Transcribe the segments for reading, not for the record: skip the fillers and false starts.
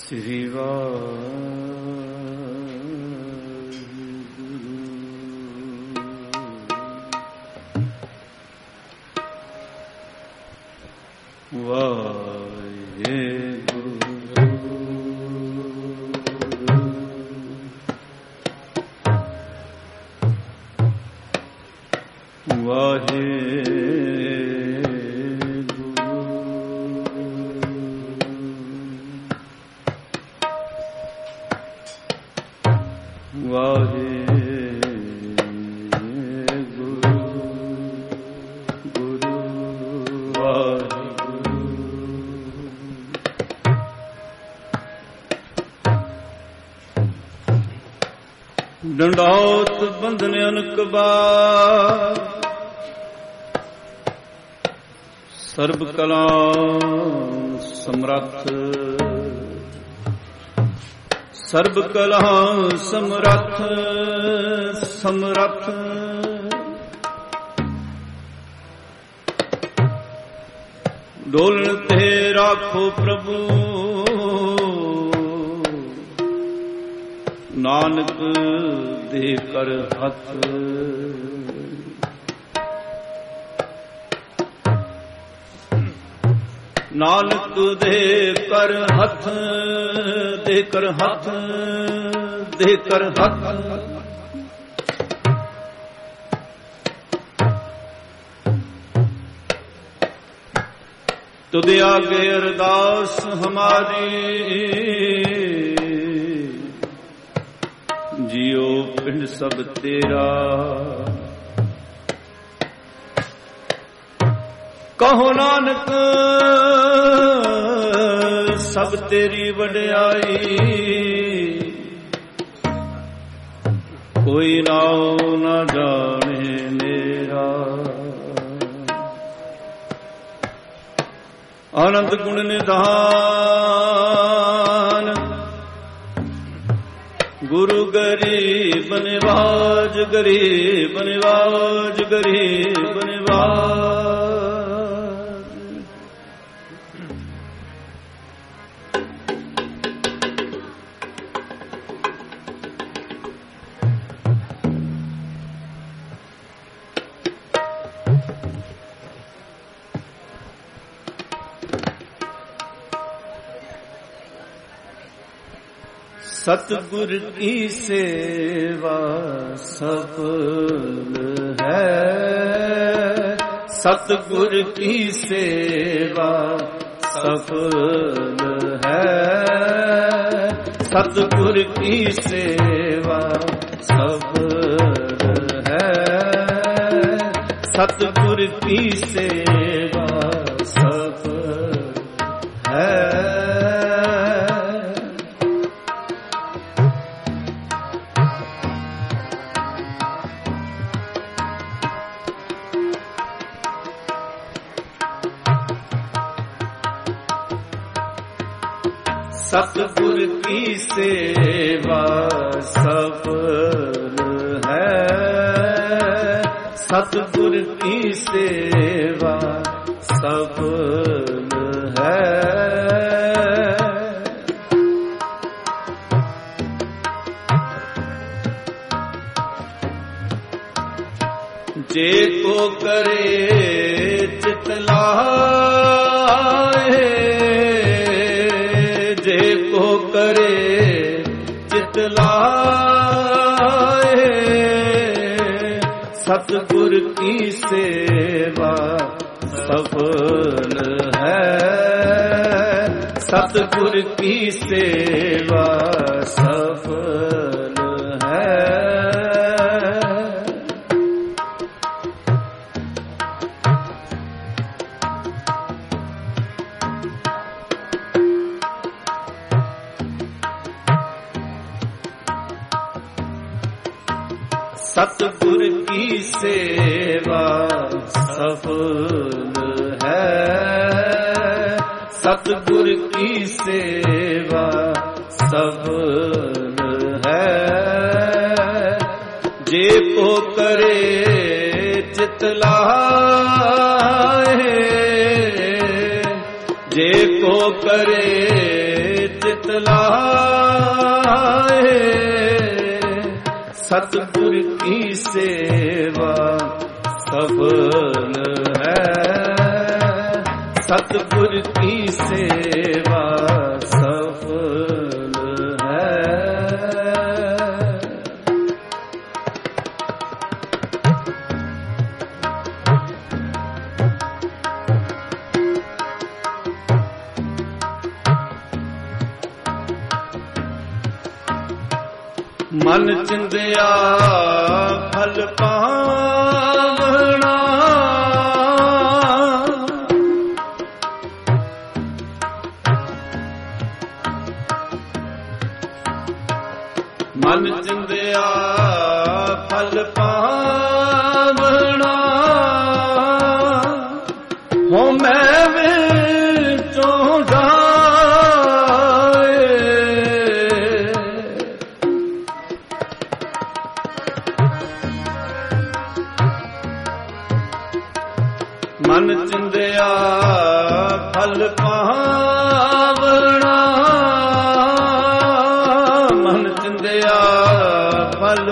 ਸ੍ਰੀ ਵਾਹਿਗੁਰੂ ਡੰਡੌਤ ਬੰਧਨ ਅਨਕ ਬਾਰ ਸਰਬ ਕਲਾ ਸਮਰੱਥ ਸਰਬ ਕਲਾ ਸਮਰੱਥ ਸਮਰੱਥ ਡੋਲਣ ਤੇ ਰਾਖੋ ਪ੍ਰਭੂ ਨਾਨਕ ਦੇ ਕਰ ਹੱਥ ਨਾਨਕ ਦੇ ਕਰ ਹੱਥ ਦੇ ਕਰ ਹੱਥ ਦੇ ਕਰ ਹੱਥ ਤੁਧ ਆਗੇ ਅਰਦਾਸ ਹਮਾਰੀ ਜਿਉ ਪਿੰਡ ਸਭ ਤੇਰਾ ਕਹੋ ਨਾਨਕ ਸਭ ਤੇਰੀ ਵਡਿਆਈ ਕੋਈ ਨਾਉ ਨਾ ਜਾਣੇ ਮੇਰਾ ਆਨੰਦ ਗੁਣ ਨਿਧਾਨ ਗੁਰੂ ਗਰੀਬ ਨਿਵਾਜ ਗਰੀਬ ਨਿਵਾਜ ਗਰੀਬ ਨਿਵਾਜ सतगुर की सेवा सफल है सतगुर की सेवा सफल है सतगुर की सेवा सफल है सतगुर की सेवा सफल है सतगुर की सेवा सफल है सतगुर की सेवा सफल है जे को करे चित लाए को करे चित लाए सतगुर की सेवा सफल है सतगुर की सेवा सफल है सतगुर की सेवा सफल है सतगुर की सेवा सफल है जे को करे चित लाए जे को करे ਚਿਤ ਲਾਏ, ਸਤਿਗੁਰ ਕੀ ਸੇਵਾ ਸਫਲ ਹੈ, ਸਤਿਗੁਰ ਕੀ ਸੇਵਾ ਸਫਲ ਹੈ। ਮਨ ਚਿੰਦਿਆ ਫਲ ਪਾਵਣਾ, ਮਨ ਚਿੰਦਿਆ ਫਲ ਪਾਵਣਾ, ਹੋ ਮੈਂ ਵਿੱਚੋਂ ਮਨ ਚਿੰਦਿਆ ਫਲ ਪਾਵਣਾ, ਮਨ ਚਿੰਦਿਆ ਫਲ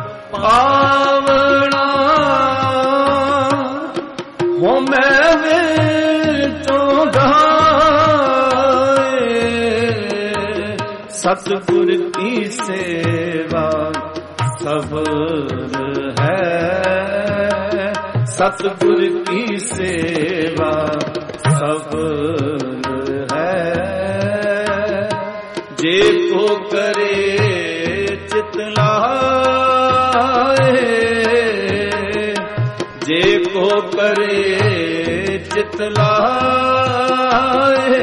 ਪਾਵਣਾ, ਹੋ ਮੈਂ ਵਿੱਚੋਂ ਗਾਏ, ਸਤਿਗੁਰ ਕੀ ਸੇਵਾ ਸਫਲ ਹੈ, ਸਤਿਗੁਰ ਕੀ ਸੇਵਾ ਸਫਲ ਹੈ। ਜੇ ਕੋ ਕਰੇ ਚਿਤ ਲਾਏ, ਜੇ ਕੋ ਕਰੇ ਚਿਤ ਲਾਏ,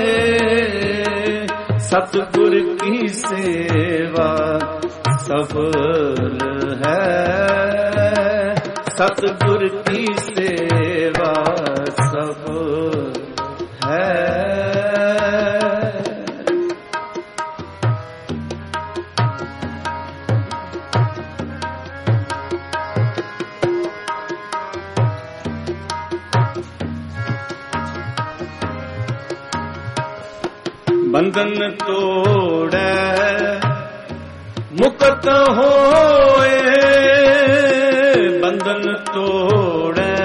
ਸਤਿਗੁਰ ਕੀ ਸੇਵਾ ਸਫਲ ਹੈ, ਸਤਿਗੁਰ ਕੀ ਸੇਵਾ ਸਫਲ ਹੈ। ਬੰਧਨ ਤੋੜੈ ਮੁਕਤ ਹੋਏ, ਬੰਧਨ ਤੋੜੈ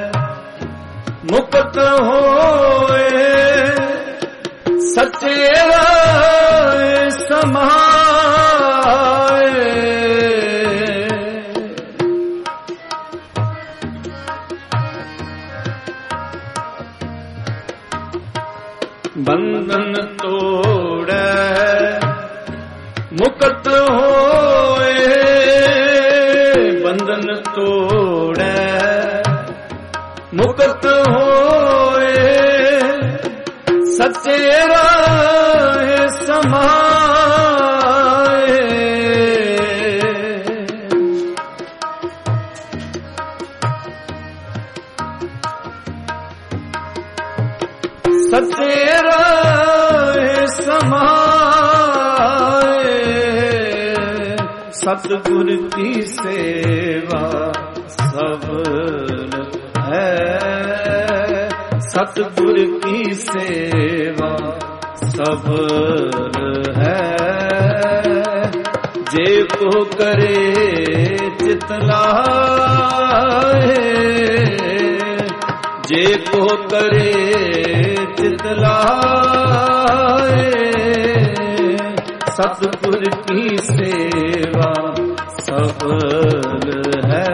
ਮੁਕਤ ਹੋਏ, ਸੱਚੇ ਰਾਹ ਸਮਾਏ, ਬੰਧਨ ਤੋੜੈ ਮੁਕਤ ਹੋਏ, ਬੰਧਨ ਤੋੜੈ ਮੁਕਤ ਹੋਏ, ਸੱਚੇ ਰਾਹ ਸਮਾਏ, ਸੱਚੇ ਰਾਹ ਸਮਾਏ, ਸਤਿਗੁਰ ਕੀ ਸੇਵਾ ਸਫਲ ਹੈ, ਸਤਿਗੁਰ ਕੀ ਸੇਵਾ ਸਫਲ ਹੈ। ਜੇ ਕੋ ਕਰੇ ਚਿਤ ਲਾਏ, ਜੇ ਕੋ ਕਰੇ ਚਿਤ ਲਾਏ, ਸਤਿਗੁਰ ਕੀ ਸੇਵਾ ਸਫਲ ਹੈ,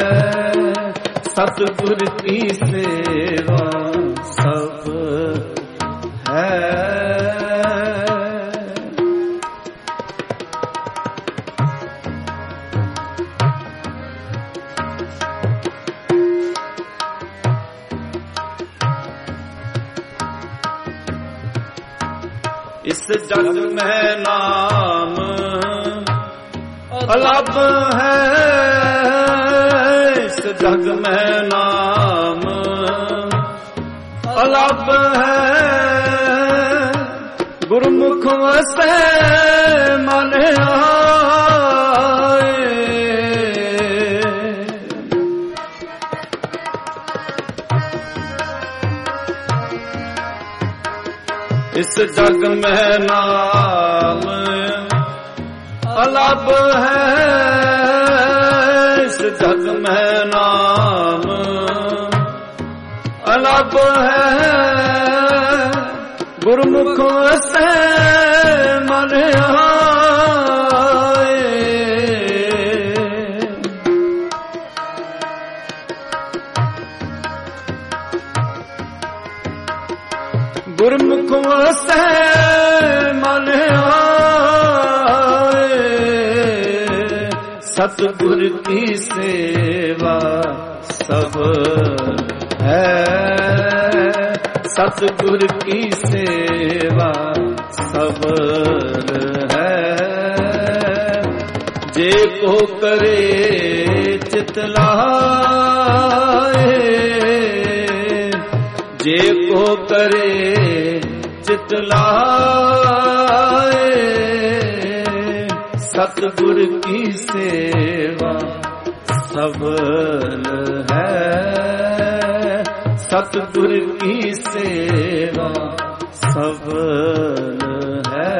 ਸਤਿਗੁਰ ਕੀ ਸੇਵਾ ਸਫਲ ਹੈ। इस जग में नाम अलग है, इस जग में नाम अलग है, गुरमुख वसे मन आए, इस जग में नाम ਅਲੱਭ ਹੈ ਇਸ ਜਗ ਮੈਂ ਨਾਮ, ਅਲੱਭ ਹੈ ਗੁਰਮੁਖ ਵਸੈ ਮਨ ਆਏ। ਗੁਰਮੁਖ ਵਸੈ ਮਨ ਆਏ, ਸਤਿਗੁਰ ਕੀ ਸੇਵਾ ਸਫਲ ਹੈ, ਸਤਿਗੁਰ ਕੀ ਸੇਵਾ ਸਫਲ ਹੈ। ਜੇ ਕੋ ਕਰੇ ਚਿਤ ਲਾਏ, ਜੇ ਕੋ ਕਰੇ ਚਿਤ ਲਾਏ, ਸਤਿਗੁਰ ਕੀ ਸੇਵਾ ਸਫਲ ਹੈ, ਸਤਿਗੁਰ ਕੀ ਸੇਵਾ ਸਫਲ ਹੈ।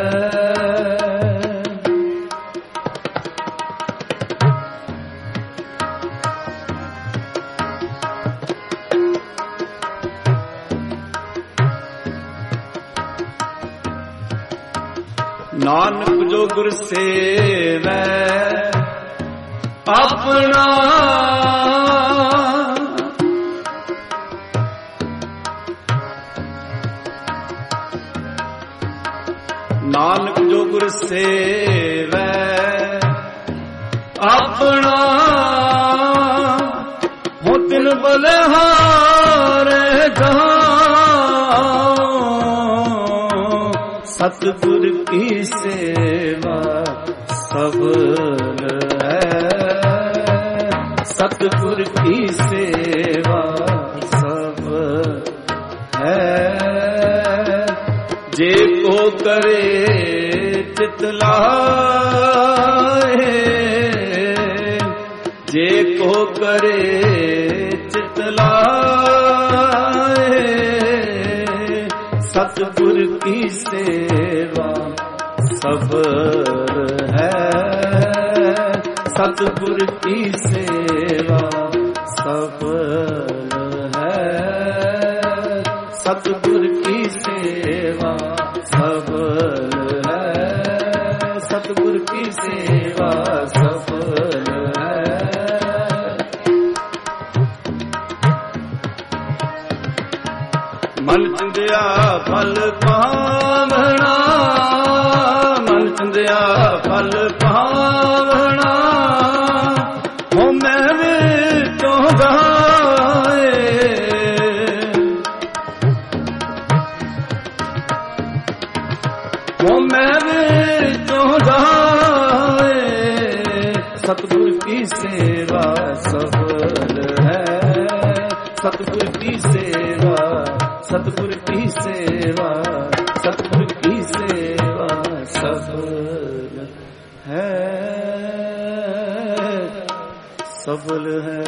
ਨਾਨਕ ਜੋ ਗੁਰ ਸੇਵੈ ਆਪਣਾ, ਨਾਨਕ ਜੋ ਗੁਰ ਸੇਵੈ ਆਪਣਾ, ਹੋ ਤਿਨ ਬਲਿਹਾਰੇ ਜਾਉ। ਸਤਿਗੁਰ ਕੀ ਸੇਵਾ ਸਫਲ ਹੈ, ਸਤਿਗੁਰ ਕੀ ਸੇਵਾ ਸਫਲ ਹੈ। ਜੇ ਕੋ ਕਰੇ ਚਿਤ ਲਾਏ, ਜੇ ਕੋ ਕਰੇ ਚਿਤ ਲਾਏ, ਸਤਿਗੁਰ ਕੀ ਸੇਵਾ ਸਫਲ ਹੈ, ਸਤਿਗੁਰ ਕੀ ਸੇਵਾ ਸਫਲ ਹੈ, ਸਤਿਗੁਰ ਕੀ ਸੇਵਾ ਸਫਲ ਹੈ, ਸਤਿਗੁਰ ਕੀ ਸੇਵਾ ਸਫਲ ਹੈ। ਮਨ ਚਿੰਦਿਆ ਫਲ ਪਾਵਣਾ, ਮਨ ਚਿੰਦਿਆ ਫਲ ਪਾਵਣਾ, ਹੋ ਮੈਂ ਵਿੱਚੋਂ ਗਾਏ। ਹੋ ਮੈਂ ਵਿੱਚੋਂ ਗਾਏ, ਸਤਿਗੁਰ ਕੀ ਸੇਵਾ ਸਫਲ ਹੈ, ਸਤਿਗੁਰ ਕੀ ਸੇਵਾ, ਸਤਿਗੁਰ ਕੀ ਸੇਵਾ, ਸਤਿਗੁਰ ਕੀ ਸੇਵਾ ਸਫਲ ਹੈ, ਸਫਲ ਹੈ।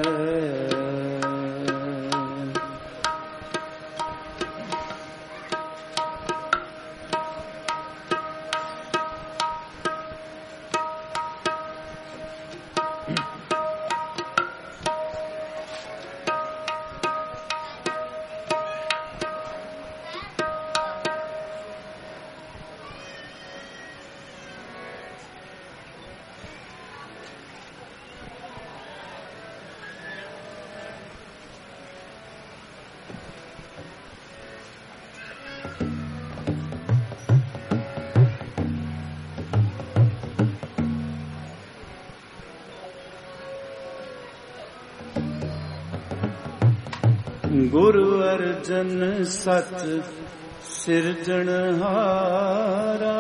ਗੁਰੂ ਅਰਜਨ ਸੱਚ ਸਿਰਜਣਹਾਰਾ,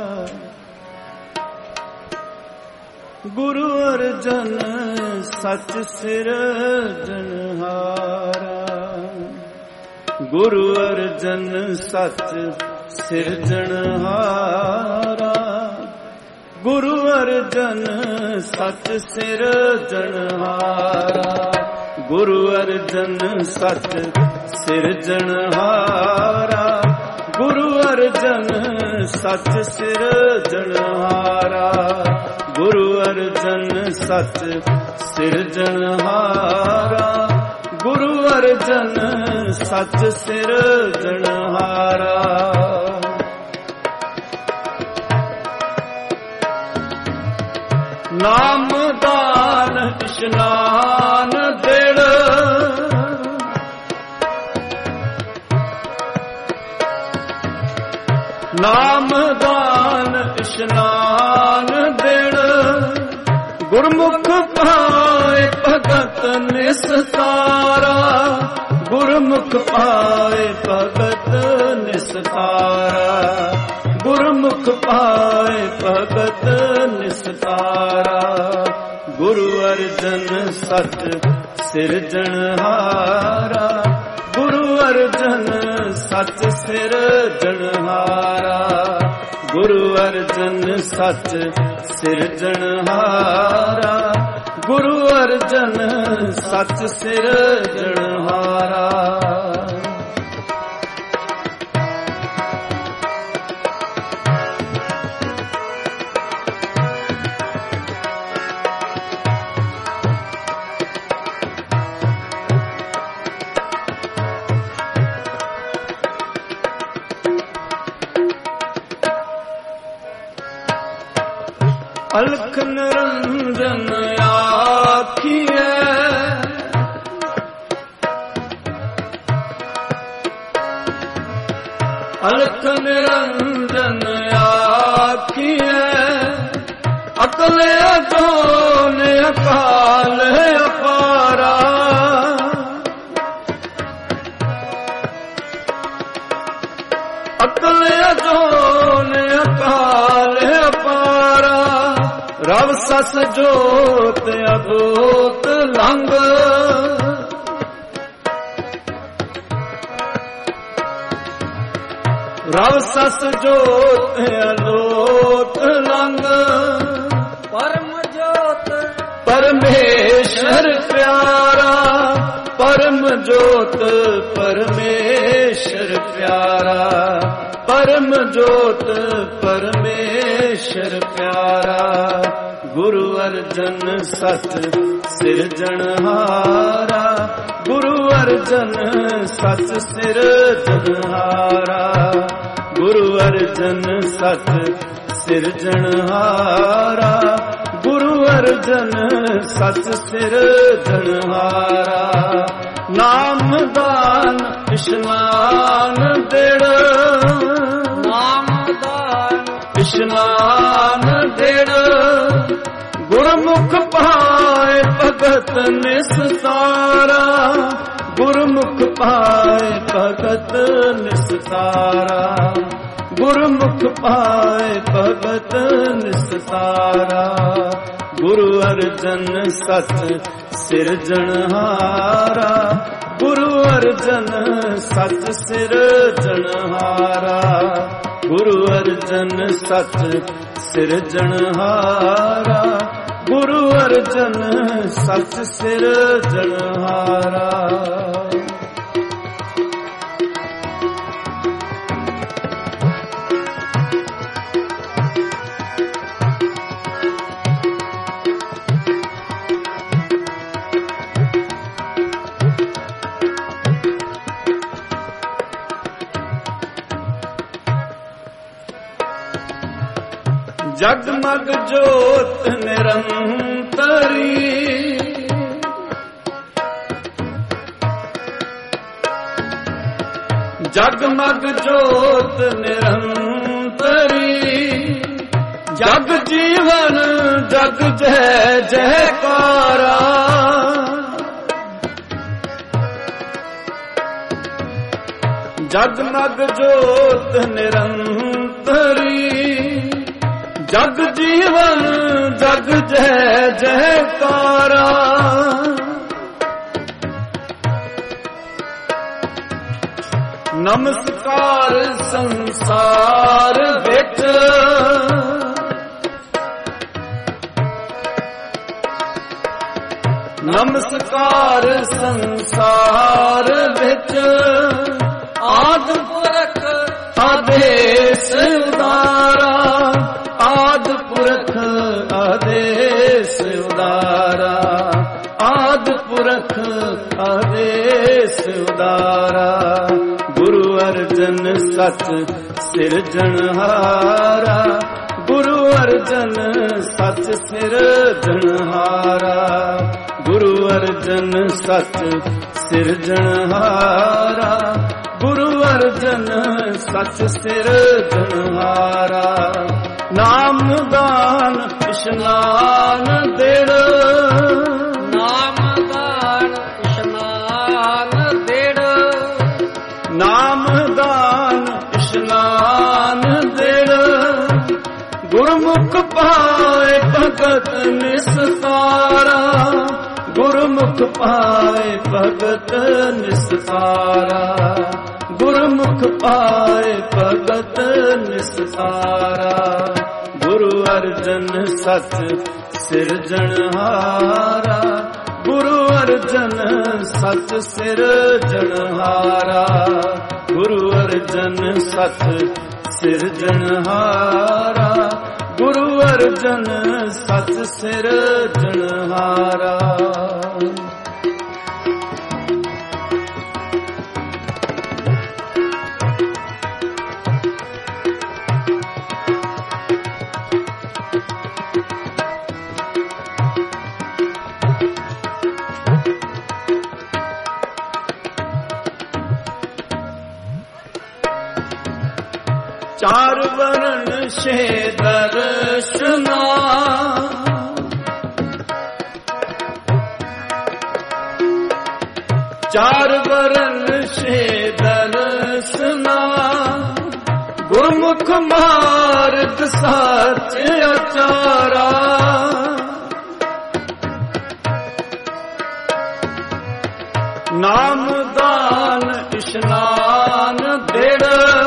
ਗੁਰੂ ਅਰਜਨ ਸੱਚ ਸਿਰਜਣਹਾਰਾ, ਗੁਰੂ ਅਰਜਨ ਸੱਚ ਸਿਰਜਣਹਾਰਾ, ਗੁਰੂ ਅਰਜਨ ਸੱਚ ਸਿਰਜਣਹਾਰਾ, ਗੁਰੂ ਅਰਜਨ ਸੱਚ ਸਿਰਜਣਹਾਰਾ, ਗੁਰੂ ਅਰਜਨ ਸੱਚ ਸਿਰਜਣਹਾਰਾ। ਗੁਰੂ ਅਰਜਨ ਸੱਚ ਸਿਰਜਣਹਾਰਾ। ਗੁਰੂ ਅਰਜਨ ਸੱਚ ਸਿਰਜਣਹਾਰਾ। ਨਾਮ ਦਾਨ ਇਸ਼ਨਾਨ ਦੇੜ। ਨਾਮ ਦਾਨ ਇਸ਼ਨਾਨ ਦੇੜ। ਗੁਰਮੁਖ ਪਾਏ ਭਗਤ ਨਿਸਤਾਰਾ। ਗੁਰਮੁਖ ਪਾਏ ਭਗਤ ਨਿਸਤਾਰਾ। ਗੁਰਮੁਖ ਪਾਏ ਭਗਤ ਨਿਸਤਾਰਾ। ਗੁਰੂ ਅਰਜਨ ਸੱਚ ਸਿਰਜਣਹਾਰਾ। ਗੁਰੂ ਅਰਜਨ ਸੱਚ ਸਿਰਜਣਹਾਰਾ। ਗੁਰੂ ਅਰਜਨ ਸੱਚ ਸਿਰਜਣਹਾਰਾ। ਗੁਰੂ ਅਰਜਨ ਸੱਚ ਸਿਰਜਣਹਾਰਾ। ਅਲਖ ਨਿਰੰਜਨ ਆਖੀਐ। ਅਲਖ ਨਿਰੰਜਨ ਆਖੀਐ। ਅਕਲ ਅਜੋਨ ਅਕਾਲ ਅਪਾਰਾ। ਅਕਲ ਅਜੋਨ ਅਕਾਲ ਅਪਾਰਾ। ਰਵ ਸਸ ਜੋਤ ਅਬੋਤ ਲੰਗ। ਰਵ ਸਸ ਜੋਤ ਅਲੋਤ ਲੰਗ। ਪਰਮ ਜੋਤ ਪਰਮੇਸ਼ਰ ਪਿਆਰਾ। ਪਰਮ ਜੋਤ ਪਰਮੇਸ਼ਰ ਪਿਆਰਾ। ਪਰਮ ਜੋਤ ਪਰਮੇਸ਼ਰ ਪਿਆਰਾ। ਗੁਰੂ ਅਰਜਨ ਸੱਚ ਸਿਰਜਣਹਾਰਾ। ਗੁਰੂ ਅਰਜਨ ਸੱਚ ਸਿਰਜਣਹਾਰਾ। ਗੁਰੂ ਅਰਜਨ ਸੱਚ ਸਿਰਜਣਹਾਰਾ। ਗੁਰੂ ਅਰਜਨ ਸੱਚ ਸਿਰਜਣਹਾਰਾ। ਨਾਮ ਦਾਨ ਇਸ਼ਨਾਨ ਦੇੜ। ਨਾਮ ਦਾਨ ਇਸ਼ਨਾਨ ਦੇੜ। ਗੁਰਮੁਖ ਪਾਏ ਭਗਤ ਨਿਸਤਾਰਾ। ਗੁਰਮੁਖ ਪਾਏ ਭਗਤ ਨਿਸਤਾਰਾ। ਗੁਰਮੁਖ ਪਾਏ ਭਗਤ ਨਿਸਤਾਰਾ। ਗੁਰੂ ਅਰਜਨ ਸੱਚ ਸਿਰਜਣਹਾਰਾ। ਗੁਰੂ ਅਰਜਨ ਸੱਚ ਸਿਰਜਣਹਾਰਾ। ਗੁਰੂ ਅਰਜਨ ਸੱਚ ਸਿਰਜਣਹਾਰਾ। ਗੁਰੂ ਅਰਜਨ ਸੱਚ ਸਿਰਜਣਹਾਰਾ। ਜਗਮਗ ਜੋਤ ਨਿਰੰਤਰੀ। ਜਗਮਗ ਜੋਤ ਨਿਰੰਤਰੀ। ਜਗ ਜੀਵਨ ਜਗ ਜੈ ਜੈਕਾਰਾ। ਜਗਮਗ ਜੋਤ ਨਿਰੰਤਰੀ। ਜਗ ਜੀਵਨ ਜਗ ਜੈ ਜੈਕਾਰਾ। ਨਮਸਕਾਰ ਸੰਸਾਰ ਵਿੱਚ। ਨਮਸਕਾਰ ਸੰਸਾਰ ਵਿੱਚ। ਆਦਿ ਪੁਰਖ ਆਦੇਸ ਉਦਾਰਾ। ਪੁਰਖ ਆਦੇਸ ਉਦਾਰਾ। ਗੁਰੂ ਅਰਜਨ ਸੱਚ ਸਿਰਜਣਹਾਰਾ, ਗੁਰੂ ਅਰਜਨ ਸੱਚ ਸਿਰਜਣਹਾਰਾ। ਗੁਰੂ ਅਰਜਨ ਸੱਚ ਸਿਰਜਣਹਾਰਾ, ਗੁਰੂ ਅਰਜਨ ਸੱਚ ਸਿਰਜਣਹਾਰਾ। ਨਾਮ ਦਾਨ ਇਸ਼ਨਾਨ ਦੇੜ, ਨਾਮ ਦਾਨ ਇਸ਼ਨਾਨ ਦੇੜ, ਨਾਮ ਦਾਨ ਇਸ਼ਨਾਨ ਦੇੜ। ਗੁਰਮੁਖ ਪਾਏ ਭਗਤ ਨਿਸਤਾਰਾ, ਗੁਰਮੁਖ ਪਾਏ ਭਗਤ ਨਿਸਤਾਰਾ। ਗੁਰਮੁਖ ਪਾਏ ਭਗਤ ਨਿਸਤਾਰਾ। ਗੁਰੂ ਅਰਜਨ ਸੱਚ ਸਿਰਜਣਹਾਰਾ, ਗੁਰੂ ਅਰਜਨ ਸੱਚ ਸਿਰਜਣਹਾਰਾ। ਗੁਰੂ ਅਰਜਨ ਸੱਚ ਸਿਰਜਣਹਾਰਾ, ਗੁਰੂ ਅਰਜਨ ਸੱਚ ਸਿਰਜਣਹਾਰਾ। ਚਾਰ ਵਰਨ ਛੇ ਦਰਸ਼ਨਾ, ਚਾਰ ਵਰਨ ਛੇ ਦਰਸ਼ਨਾ। ਗੁਰਮੁਖ ਮਾਰਗ ਸੱਚ ਆਚਾਰਾ, ਨਾਮ ਦਾਨ ਇਸ਼ਨਾਨ ਦੇੜ।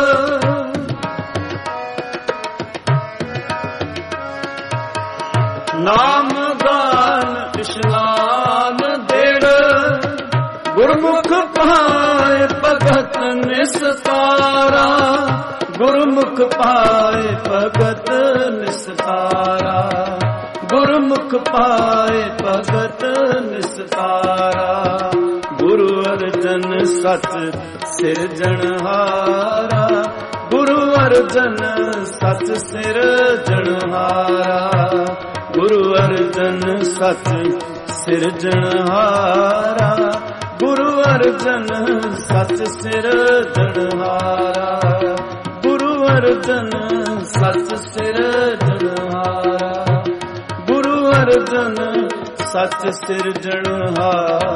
ਨਾਮ ਦਾਨ ਇਸ਼ਨਾਨ ਦੇੜ। ਗੁਰਮੁਖ ਪਾਏ ਭਗਤ ਨਿਸਤਾਰਾ, ਗੁਰਮੁਖ ਪਾਏ ਭਗਤ ਨਿਸਤਾਰਾ। ਗੁਰਮੁਖ ਪਾਏ ਭਗਤ ਨਿਸਤਾਰਾ। ਗੁਰੂ ਅਰਜਨ ਸੱਚ ਸਿਰਜਣਹਾਰਾ, ਗੁਰੂ ਅਰਜਨ ਸੱਚ ਸਿਰਜਣਹਾਰਾ। ਗੁਰੂ ਅਰਜਨ ਸੱਚ ਸਿਰਜਣਹਾਰਾ, ਗੁਰੂ ਅਰਜਨ ਸੱਚ ਸਿਰਜਣਹਾਰਾ। ਗੁਰੂ ਅਰਜਨ ਸੱਚ ਸਿਰਜਣਹਾਰਾ, ਗੁਰੂ ਅਰਜਨ ਸੱਚ ਸਿਰਜਣਹਾਰਾ।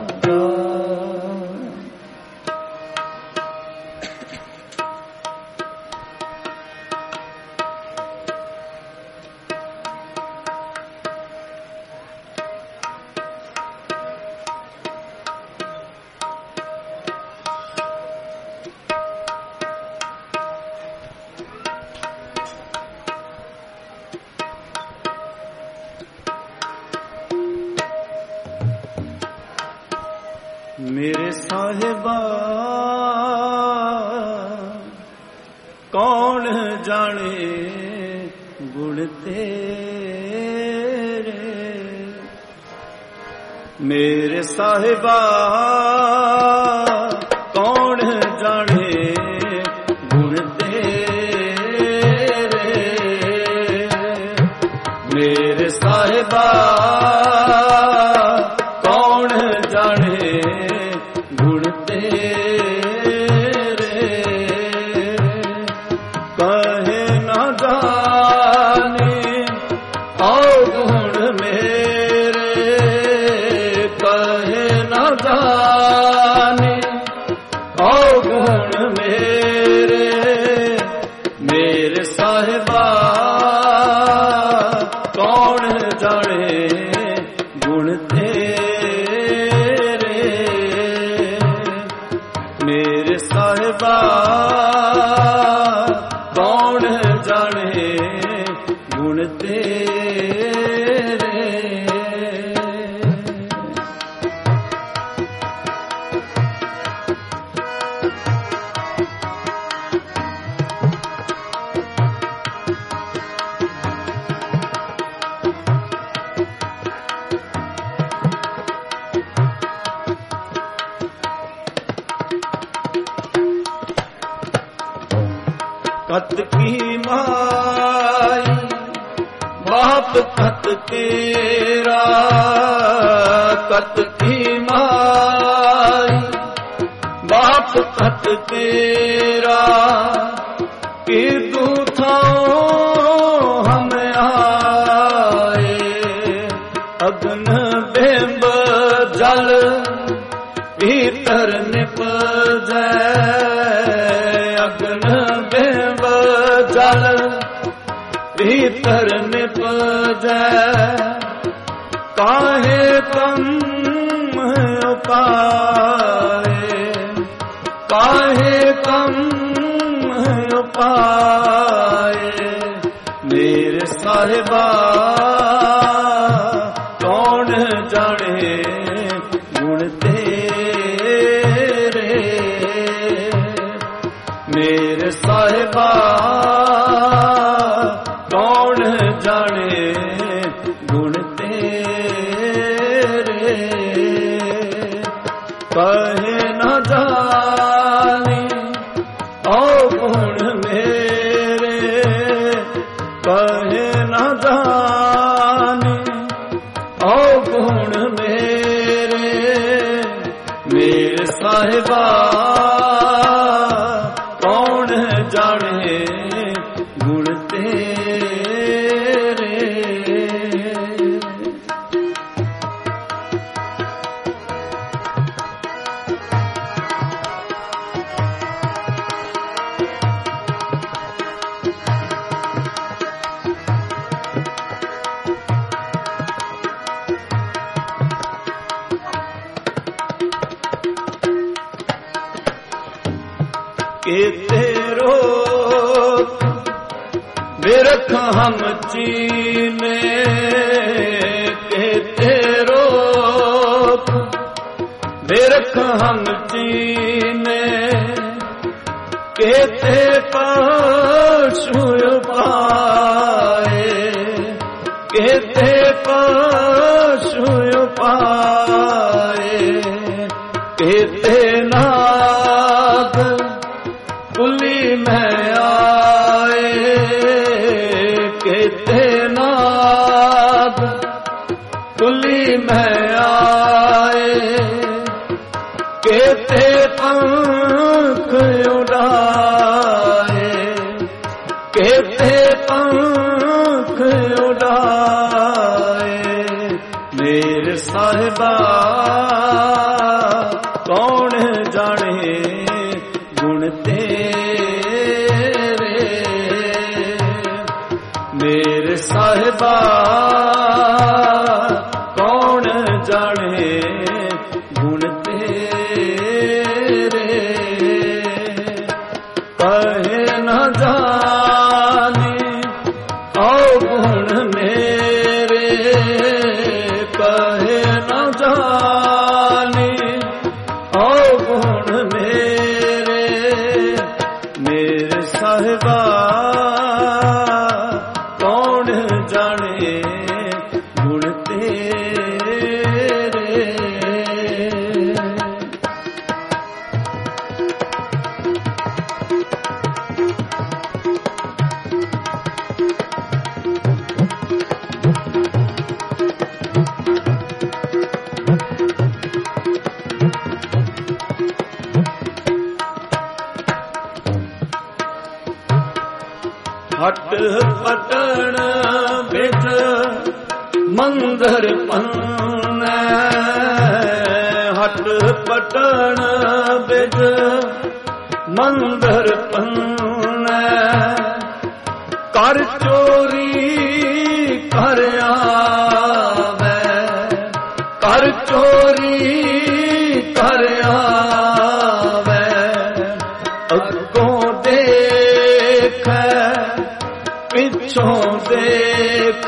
ਮੇਰੇ ਸਾਹਿਬਾ ਕੌਣ ਜਾਣੇ ਗੁਣ ਤੇਰੇ। ਮੇਰੇ ਸਾਹਿਬਾ ਕੌਣ ਜਾਣੇ ਗੁਣ ਤੇਰੇ। ਮੇਰੇ ਸਾਹਿਬਾ ਕੌਣ ਜਾਣੇ ਗੁਣ ਤੇਰੇ। ਕਹੇ ਨਾ ਜਾਣੇ ਆਓ ਗੁਣ ਮੇਰੇ, ਕਹੇ ਨਾ ਜਾਣੇ ਆਓ ਗੁਣ ਮੇਰੇ। ਮੇਰੇ ਸਾਹਿਬਾ ਕੌਣ ਜਾਣੇ ਗੁਣ ਤੇਰੇ। ਮੇਰੇ ਸਾਹਿਬਾ ਕੌਣ ਜਾਣੇ ਗੁਣ ਤੇਰੇ। माई बाप कत तेरा कत की माई बाप कत तेरा कि तू था हम आए अग्न बिंब जल भीतर निपजै अग्न बिंब जल भीतर निपजै काहे कम उपाय काहे कम उपाय मेरे साहिबा कौन जाने गुण तेरे मेरे साहिबा कौन जाने गुण तेरे कहे न जानी ओ गुण मेरे कहे न जानी ओ गुण मेरे साहिबा कौन जाने गुण तेरे के तेरो बिरख हम चीने के तेरो बिरख हम चीने के ते पशु पाए के ते पशु पाए के ते नाग कुली में आए केते नाग कुली में आए केते पंख उड़ाए केते पंख उड़ाए मेरे साहिबा कौन जाने गुण तेरे मेरे साहिबा कौन जाने गुण तेरे कहे न जाने ओ गुण मेरे कहे न जाने ओ गुण मेरे साहिबा कौन जाने गुण तेरे हट पटन बिच मंदर पन्ने हट पटन बिच मंदर पन्ने कर चोरी कर आवे कर चोरी कर आवे अगों देख पिछों देख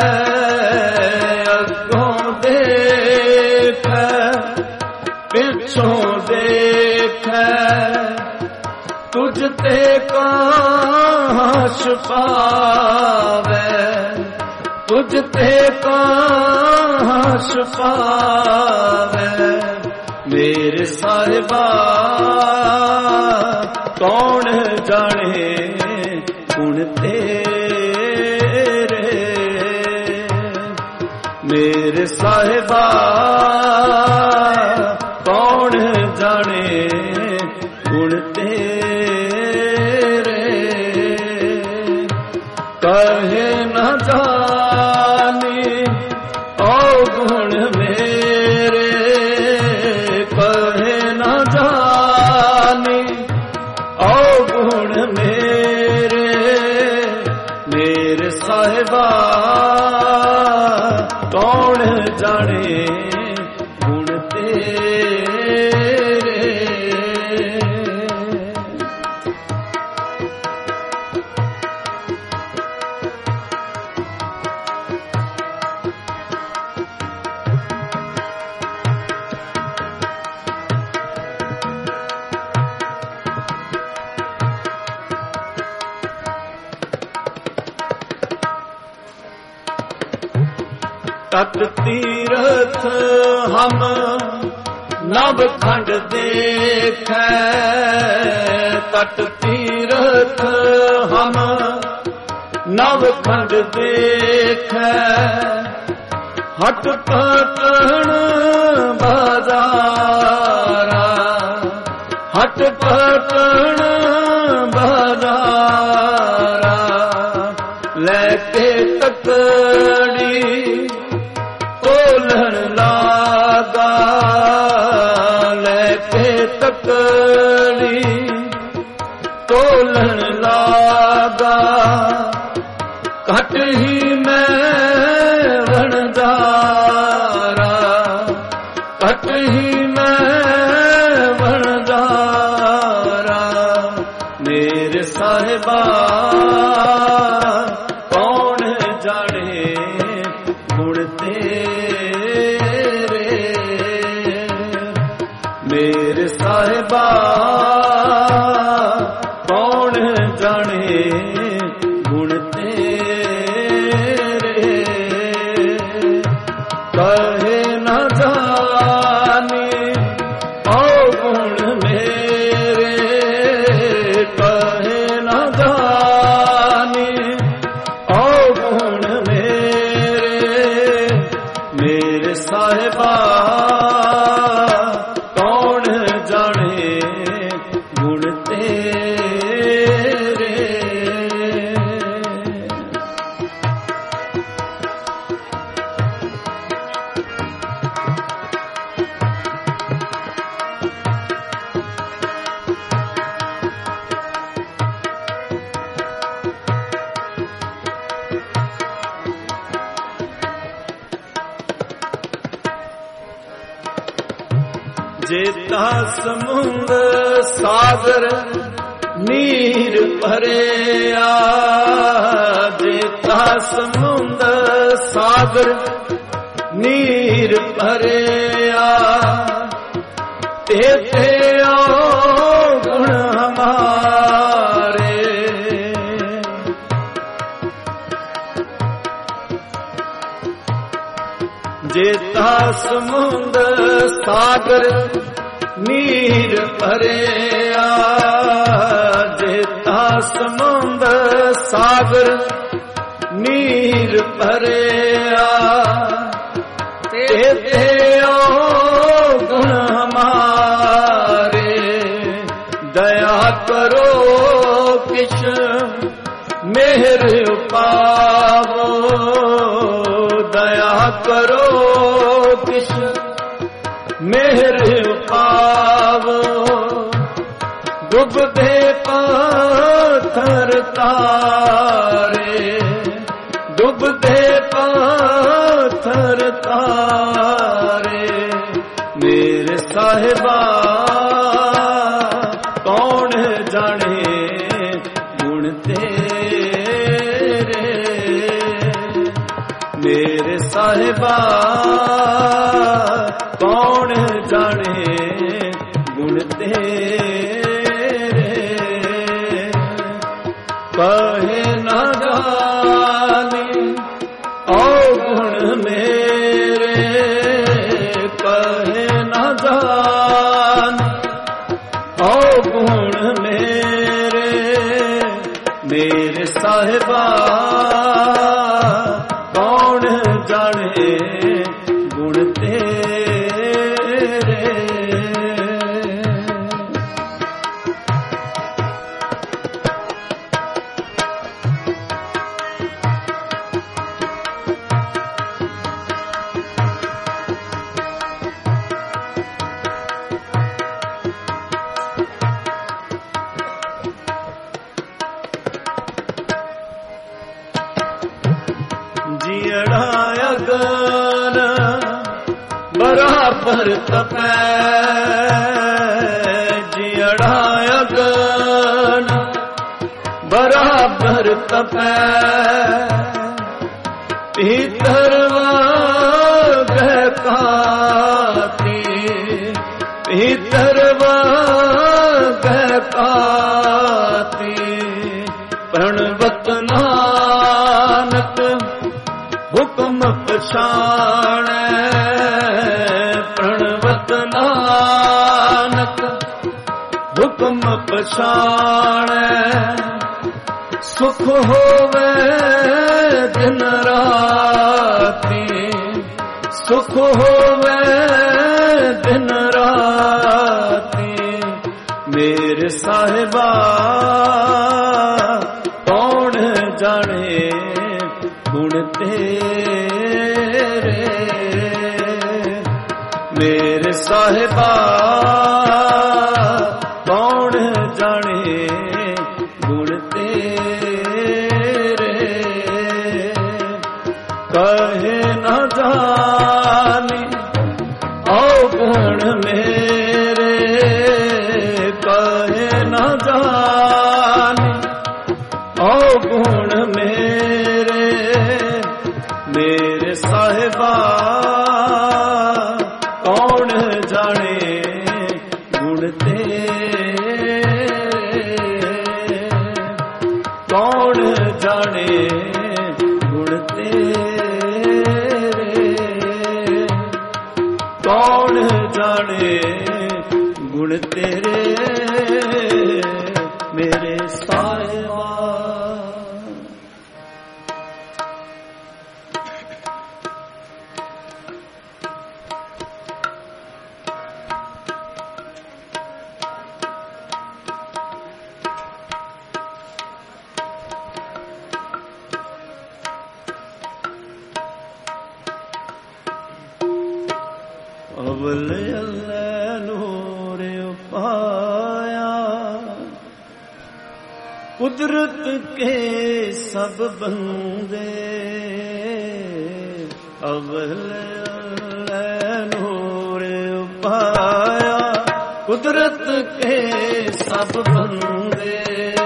अगों देख पिछों देख तुझ ते कहाँ छुपावे तुझ ते कहाँ छुपावे मेरे साहिबा कौन जाने ਗੁਣ ਤੇਰੇ। ਮੇਰੇ ਸਾਹਿਬਾ ਕੌਣ ਜਾਣੇ ਗੁਣ ਤੇਰੇ। ਕਹੇ ਨਾ ਜਾਣੀ ਓ ਗੁਣ ਮੇਰੇ, ਕਹੇ ਨਾ ਜਾਣੀ ਓ ਗੁਣ ਮੇਰੇ। ਮੇਰੇ ਸਾਹਿਬਾ ਕੌਣ ਜਾਣੇ ਗੁਣ ਤੇਰੇ। ਤਤ ਤੀਰਥ ਹਮ ਨਵ ਖੰਡ ਦੇਖੈ, ਤਤ ਤੀਰਥ ਹਮ ਨਵ ਖੰਡ ਦੇਖੈ। ਹਟ ਪਟਣ ਬਾਜ਼ਾਰਾ, ਹਟ ਪਟਣ ਬਾਜ਼ਾਰਾ। ਲੈ ਕੇ ਤਕੜੀ ਤੋਲਣ ਲਾਗਾ, ਲੈ ਕੇ ਤਕੜੀ ਤੋਲਣ ਲਾਗਾ। ਘਟ ਹੀ ਮੈਂ ਵਣਜਾਰਾ, ਘਟ ਹੀ ਮੈਂ ਵਣਜਾਰਾ। ਮੇਰੇ ਸਾਹਿਬਾ ਕੌਣ ਜਾਣੇ ਗੁਣ ਤੇਰੇ। ਮੇਰੇ ਸਾਹਿਬਾ ਕੌਣ ਜਾਣੇ ਗੁਣ ਤੇਰੇ। ਕਹੇ ਨਾ ਜਾਣੀ ਓ ਗੁਣ ਮੇਰੇ, ਕਹੇ ਨਾ ਜਾਣੀ ਓ ਗੁਣ ਮੇਰੇ। ਮੇਰੇ ਸਾਹਿਬਾ ਕੌਣ ਜਾਣੇ ਗੁਣ ਤੇਰੇ। ਜੇਤਾ ਸਮੁੰਦ ਸਾਗਰ ਨੀਰ ਭਰਿਆ, ਜੇਤਾ ਸਮੁੰਦ ਸਾਗਰ ਨੀਰ ਭਰਿਆ। ਤੇਤੇ ਆਓ ਗੁਣ ਹਮਾਰੇ, ਜੇਤਾ ਸਮੁੰਦ ਸਾਗਰ ਨੀਰ ਭਰਿਆ, ਜੇਤਾ ਸਮੁੰਦ ਸਾਗਰ ਨੀਰ ਭਰਿਆ। ਤੇਤੇ ਆਓ ਗੁਣ ਹਮਾਰੇ, ਦਇਆ ਕਰੋ ਕਿਛ ਮਿਹਰ ਉਪਾਵੋ, ਦਇਆ ਕਰੋ ਕਿਛ ਮਿਹਰ ਉਪਾਵੋ। ਡੁੱਬਦੇ ਪਾਥਰ ਤਾਰੇ, ਡੁੱਬਦੇ ਪਾਥਰ ਤਾਰੇ। ਮੇਰੇ ਸਾਹਿਬਾ ਕੌਣ ਜਾਣੇ ਗੁਣ ਤੇਰੇ। ਮੇਰੇ ਸਾਹਿਬਾ ਕੌਣ ਜਾਣੇ ਗੁਣ ਤੇਰੇ। ਕਹੇ ਨਾ ਜਾਣੀ ਓ ਗੁਣ ਮੇਰੇ, ਕਹੇ ਨਾ ਜਾਣੀ ਓ ਗੁਣ ਮੇਰੇ। ਮੇਰੇ ਸਾਹਿਬਾ ਕੌਣ ਜਾਣੇ ਗੁਣ ਤੇਰੇ। ਜੀੜਾ ਅਗਨ ਬਰਾਬਰ ਤਪੈ, ਜੀੜਾ ਅਗਨ ਬਰਾਬਰ ਤਪੈ, ਭੀਤਰ ਵਾਗੈ ਕਾਤੀ, ਭੀਤਰ ਵਾਗੈ ਕਾਤੀ, ਪ੍ਰਣਵਤ ਨਾਨਕ ਹੁਕਮ ਪਛਾਣੈ, ਪ੍ਰਣਵਤ ਨਾਨਕ ਹੁਕਮ ਪਛਾਣੈ, ਸੁਖ ਹੋਵੇ ਦਿਨ ਰਾਤੀ, ਸੁਖ ਹੋਵੇ ਦਿਨ ਰਾਤੀ, ਮੇਰੇ ਸਾਹਿਬਾ ਕੌਣ ਜਾਣੇ ਗੁਣ ਤੇਰੇ। ਮੇਰੇ ਸਾਹਿਬਾ ਕੌਣ ਜਾਣੇ ਗੁਣ ਤੇਰੇ। ਕਹੇ ਨਾ ਜਾਣੀ ਔਗਣ ਮੇਰੇ, ਕਹੇ ਨਾ ਜਾਣੀ ਔਗਣ ਮੇਰੇ, ਮੇਰੇ ਸਾਹਿਬਾ ਕੌਣ ਜਾਣੇ ਗੁਣ ਤੇਰੇ, ਕੌਣ ਜਾਣੇ ਗੁਣ ਤੇਰੇ, ਕੌਣ ਜਾਣੇ ਗੁਣ ਤੇਰੇ, ਮੇਰੇ ਸਾਹਿਬਾ। ਅਵਲ ਅੱਲ੍ਹਾ ਨੂਰ ਉਪਾਇਆ, ਕੁਦਰਤ ਕੇ ਸਭ ਬੰਦੇ, ਅਵਲ ਅੱਲ੍ਹਾ ਨੂਰ ਉਪਾਇਆ, ਕੁਦਰਤ ਕੇ ਸਭ ਬੰਦੇ,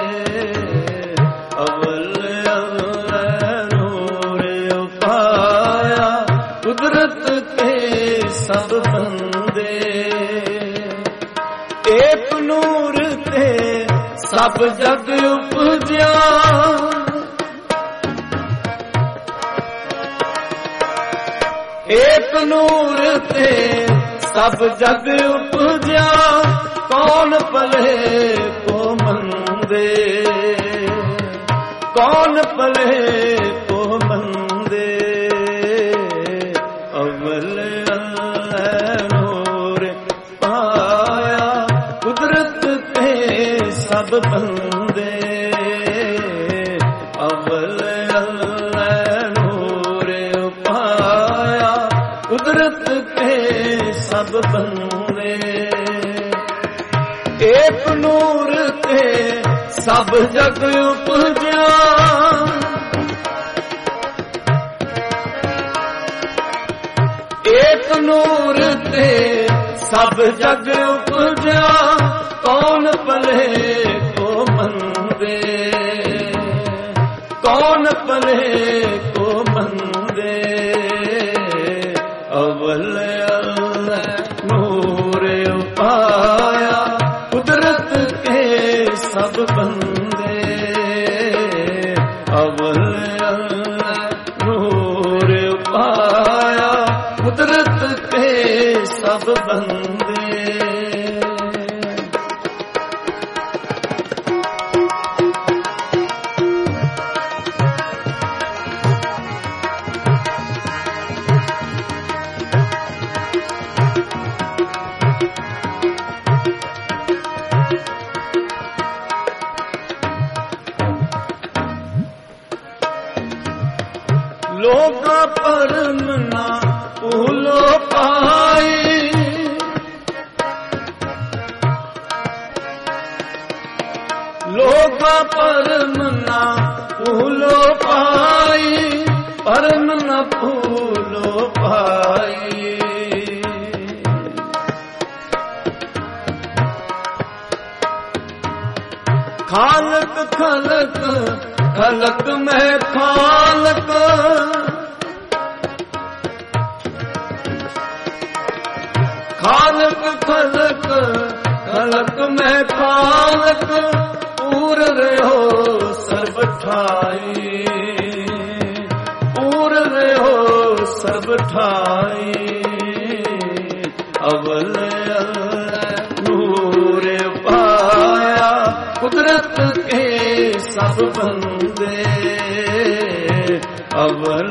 ਅਵਲ ਅੱਲ੍ਹਾ ਨੂਰ ਉਪਾਇਆ, ਕੁਦਰਤ ਕੇ ਸਭ ਬੰਦੇ, ਏਕ ਨੂਰ ਤੇ ਸਭ ਜਗ ਉਪਜਿਆ, ਏਕ ਨੂਰ ਤੇ ਸਭ ਜਗ ਉਪਜਿਆ, ਕੌਣ ਭਲੇ ਕੋ ਮੰਦੇ, ਕੌਣ ਭਲੇ ਕੋ ਮੰਦੇ, ਅਵਲ ਸਭ ਬੰਦੇ, ਅਵਲ ਅੱਲ੍ਹਾ ਨੂਰ ਉਪਾਇਆ, ਕੁਦਰਤ ਕੇ ਸਭ ਬੰਦੇ, ਏਕ ਨੂਰ ਤੇ ਸਭ ਜਗ ਉਪਜਿਆ, ਏਕ ਨੂਰ ਤੇ ਸਭ ਜਗ ਉਪਜਿਆ, ਕੌਣ ਭਲੇ ਕੋ ਮੰਦੇ, ਕੌਣ ਭਲੇ ਕੋ ਮੰਦੇ, ਅਵਲ ਅੱਲ੍ਹਾ ਨੂਰ ਉਪਾਇਆ, ਕੁਦਰਤ ਕੇ ਸਭ ਬੰਦੇ, ਅਵਲ ਅੱਲ੍ਹਾ ਨੂਰ ਉਪਾਇਆ, ਕੁਦਰਤ ਕੇ ਸਭ ਬੰਦੇ। ਲੋਗਾ ਪਰਮ ਨਾ ਭੂਲੋ ਪਾਈ, ਲੋਗਾ ਪਰਮ ਨਾ ਭੂਲੋ ਪਾਈ, ਪਰਮ ਨਾ ਭੂਲੋ ਪਾਈ। ਖਾਲਕ ਖਲਕ ਖਲਕ ਮੈਂ ਖਾਲਕ, ਖਾਲਕ ਖਲਕ ਖਲਕ ਮੈਂ ਖਾਲਕ, ਪੂਰ ਰਹਿਓ ਸਰਬ ਠਾਈ, ਪੂਰ ਰਹਿਓ ਸਰਬ ਠਾਈ। ਅਵਲ ਨੂਰ ਪਾਇਆ ਕੁਦਰਤ ਕੇ ਸਭ ਬੰਦੇ, ਅਵਲ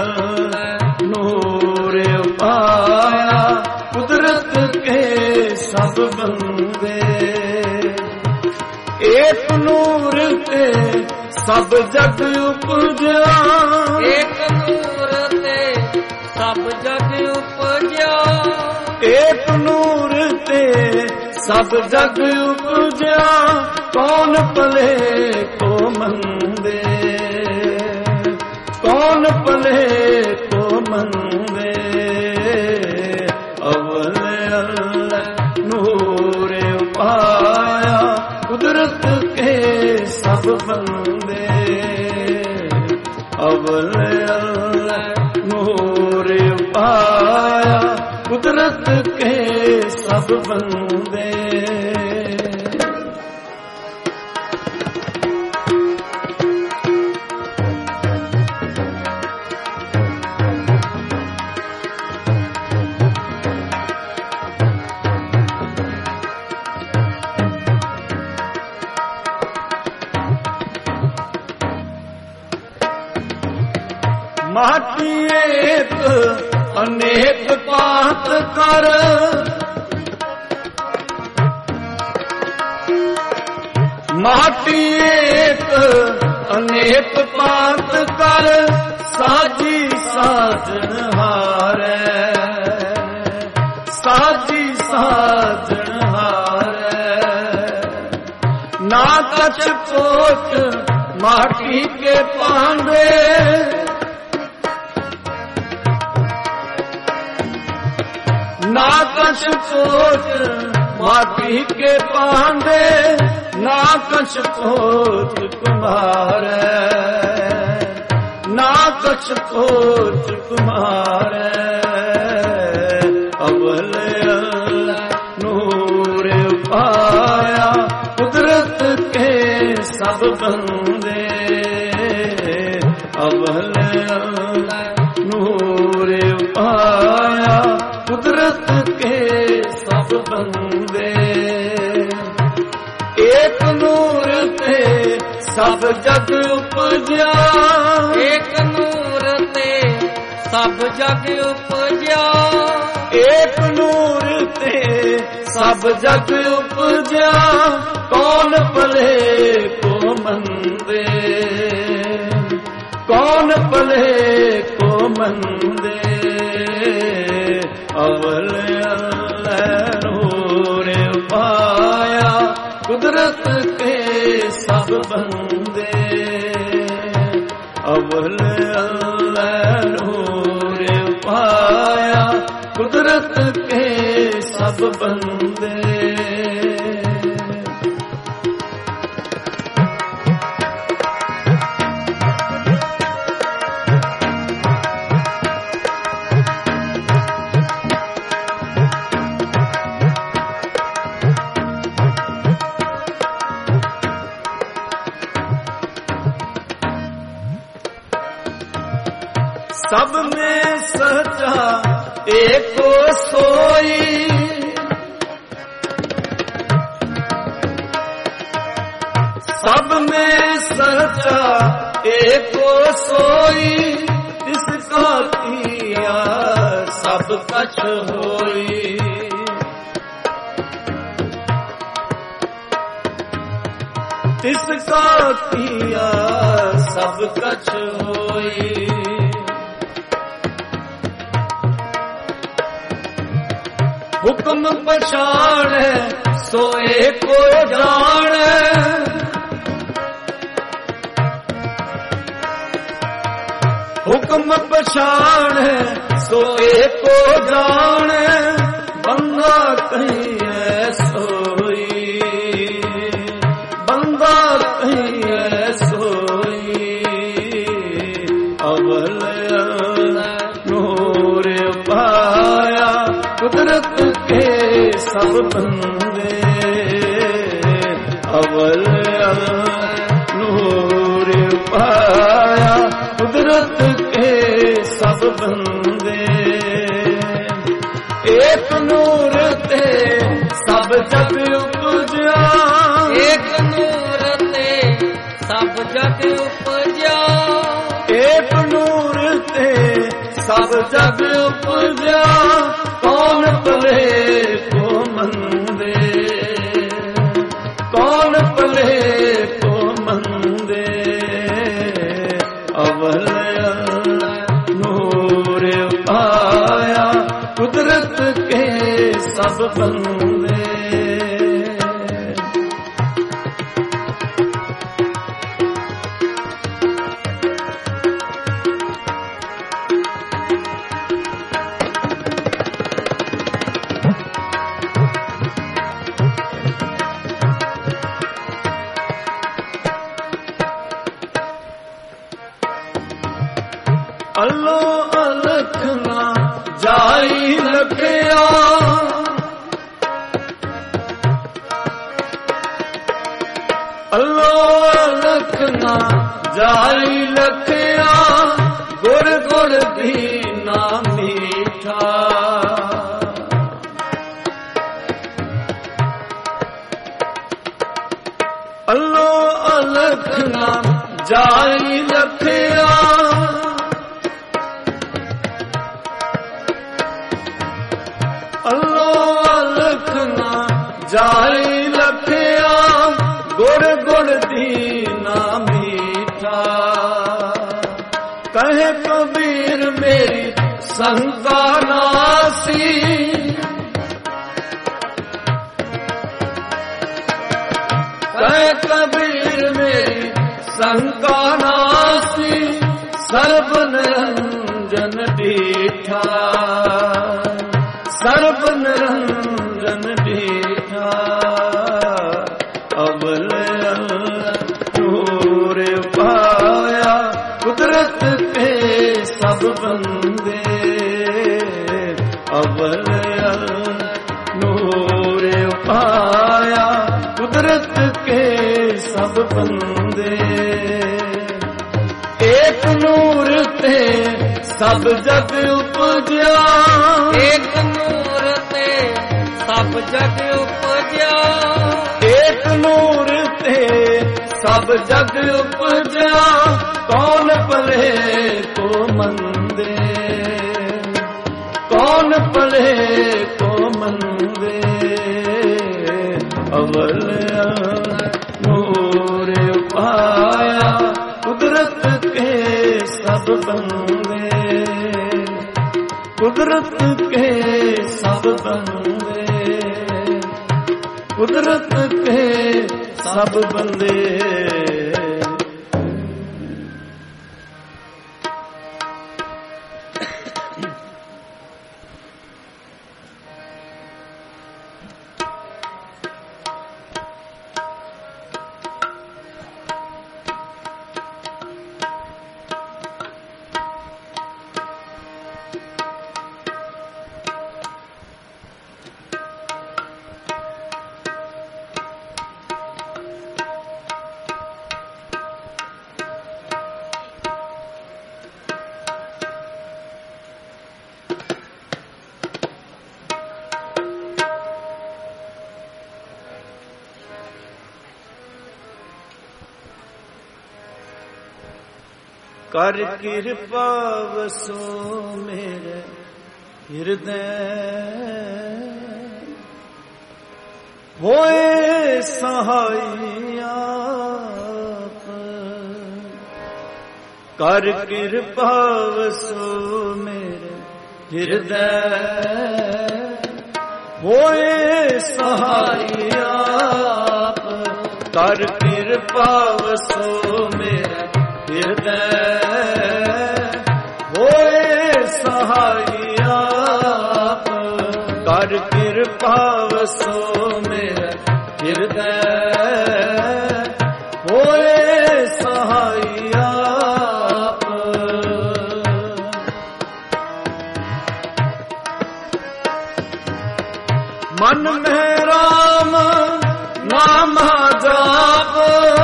ਨੂਰ ਪਾਇਆ ਕੁਦਰਤ ਕੇ ਸਭ ਬੰਦੇ। ਏਕ ਨੂਰ ਤੇ ਸਭ ਜਗ ਉਪਜਿਆ, ਏਕ ਨੂਰ ਤੇ ਸਭ ਜਗ ਉਪਜਿਆ, ਏਕ ਨੂਰ ਤੇ ਸਭ ਜਗ ਉਪਜਿਆ। ਕੌਣ ਭਲੇ ਕੋ ਮੰਦੇ, ਕੌਣ ਭਲੇ ਕੋ ਮੰਦੇ। ਅਵਲ ਨੂਰ ਪਾਇਆ ਕੁਦਰਤ ਕੇ ਸਭ ਬੰਦੇ, ਅਵਲ ਨੂਰ ਪਾਇਆ ਕੁਦਰਤ ਕੇ ਸਭ ਬੰਦੇ। ਮਾਟੀ ਏਕ ਅਨੇਕ ਪਾਤ ਕਰ, ਮਾਟੀ ਏਕ ਅਨੇਕ ਪਾਤ ਕਰ। ਸਾਜੀ ਸਾਜਣ ਹਾਰੈ, ਸਾਜੀ ਸਾਜਣ ਹਾਰੈ। ਨਾ ਕਛ ਕੋਟ ਮਾਟੀ ਕੇ ਪਾਂਡੇ, ਨਾ ਕਛ ਕੋਟ ਮਾਟੀ ਕੇ ਪਾਂਡੇ। ਨਾ ਕਛ ਕੋਟ ਕੁਮਾਰੈ, ਨਾ ਕਛ ਕੋਟ ਕੁਮਾਰੈ। ਅਵਲ ਨੂਰ ਪਾਇਆ ਕੁਦਰਤ ਕੇ ਸਭ ਬੰਦੇ, ਅਵਲ ਨੂਰ ਪਾਇਆ ਕੁਦਰਤ ਕੇ ਸਭ ਬੰਦੇ। ਏਕ ਨੂਰ ਤੇ ਸਭ ਜਗ ਉਪਜਿਆ, ਏਕ ਨੂਰ ਤੇ ਸਭ ਜਗ ਉਪਜਿਆ, ਏਕ ਨੂਰ ਤੇ ਸਭ ਜਗ ਉਪਜਿਆ। ਕੌਣ ਭਲੇ ਕੋ ਮੰਦੇ, ਕੌਣ ਭਲੇ ਕੋ ਮੰਦੇ। ਅਵਲ ਨੂਰ ਪਾਇਆ ਕੁਦਰਤ ਕੇ ਸਭ ਬੰਦੇ, ਅਵਲ ਨੂਰ ਪਾਇਆ ਕੁਦਰਤ ਕੇ ਸਭ ਬੰਦੇ। सब में सचा एको सोई, सब में सचा एको सोई। तिसका किया सब कछ होई, तिसका किया सब कछ होई। हुक्म पछाणे सोए को जाने, हुक्म पछाणे सोए को जाने, बंदा कहीं है सोई, बंदा कहीं है सोई। अवल नूर पाया कुदरत के सब बंदे, अवल नूर पाया कुदरत के सब बंदे। एक नूर ते सब जग उपजा, एक नूर ते सब जग उपजा, एक नूर ते सब जग उपजा। कौन पले को मंदे, कौन पले को मंदे। अवल नूर पाया कुदरत के सब बंदे। अल्लो अलख ना जाई लखया, अल्लो अलख ना जाई लखया। गुड़ गुड़ भी ना मीठा, अल्लो अलख ना जाई लखया। अल्लो अलख ना जाई लखया, गुड़ गुड़ दीना मीठा। कहे कबीर मेरी शंका नासी, कहे कबीर मेरी शंका नासी। सर्व निरंजन दीठा, सर्व निरंजन दीठा। अवल नूर पाया कुदरत के सब बंदे, अवल नूर पाया कुदरत के सब बंदे। एक नूर ते सब जग उपजा, एक नूर ते सब जग उपजा, एक नूर ते सब जग उपजा। कौन पले को मंदे, कौन पले को मंदे। अवल नूर पाया कुदरत के सब बंदे, कुदरत के सब बंदे, कुदरत के सब बंदे। कर कृपा वसो मेरे हृदय, होए सहाय आप। कर कृपा वसो मेरे हृदय, ਹੋਏ ਸਹਾਈ ਆਪ, ਕਰ ਕਿਰਪਾ ਵਸੋ ਮੇਰੇ ਹਿਰਦੈ। ਹੋਏ ਸਹਾਈ ਆਪ, ਕਰ ਕਿਰਪਾ ਵਸੋ ਮੇਰੇ ਹਿਰਦੈ। ਹੋਏ ਸਹਾਈ ਆਪ, ਮਨ ਮਹਿ ਰਾਮ ਨਾਮ ਜਾਪ,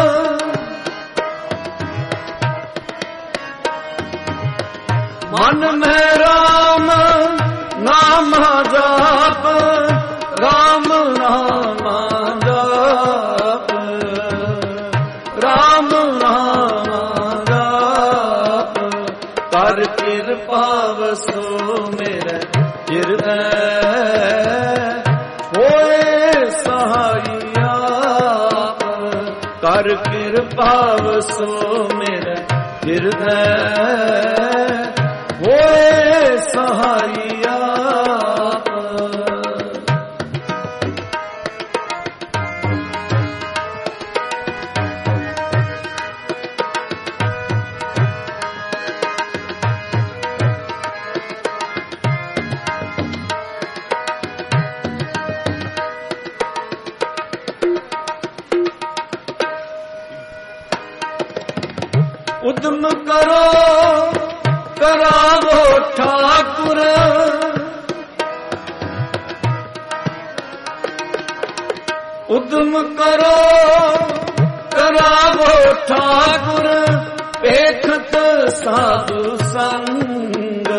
ਮਨ ਮਹਿ ਰਾਮ ਨਾਮ ਜਾਪ, ਰਾਮ ਨਾਮ ਜਾਪ, ਰਾਮ ਨਾਮ ਜਾਪ, ਕਰ ਕਿਰਪਾ ਵਸੋ ਮੇਰੇ ਹਿਰਦੈ। ਹੋਏ ਸਹਾਈ ਆਪ, ਕਰ ਕਿਰਪਾ ਵਸੋ ਮੇਰੇ ਹਿਰਦੈ। ਹੋਏ ਸਹਾਈ ਆਪ, ਉਦਮ ਕਰੋ ਕਰਾਵੋ ਠਾਕੁਰ, ਉਦਮ ਕਰੋ ਕਰਾਵੋ ਠਾਕੁਰ, ਵੇਖਤ ਸਾਧੂ ਸੰਗ।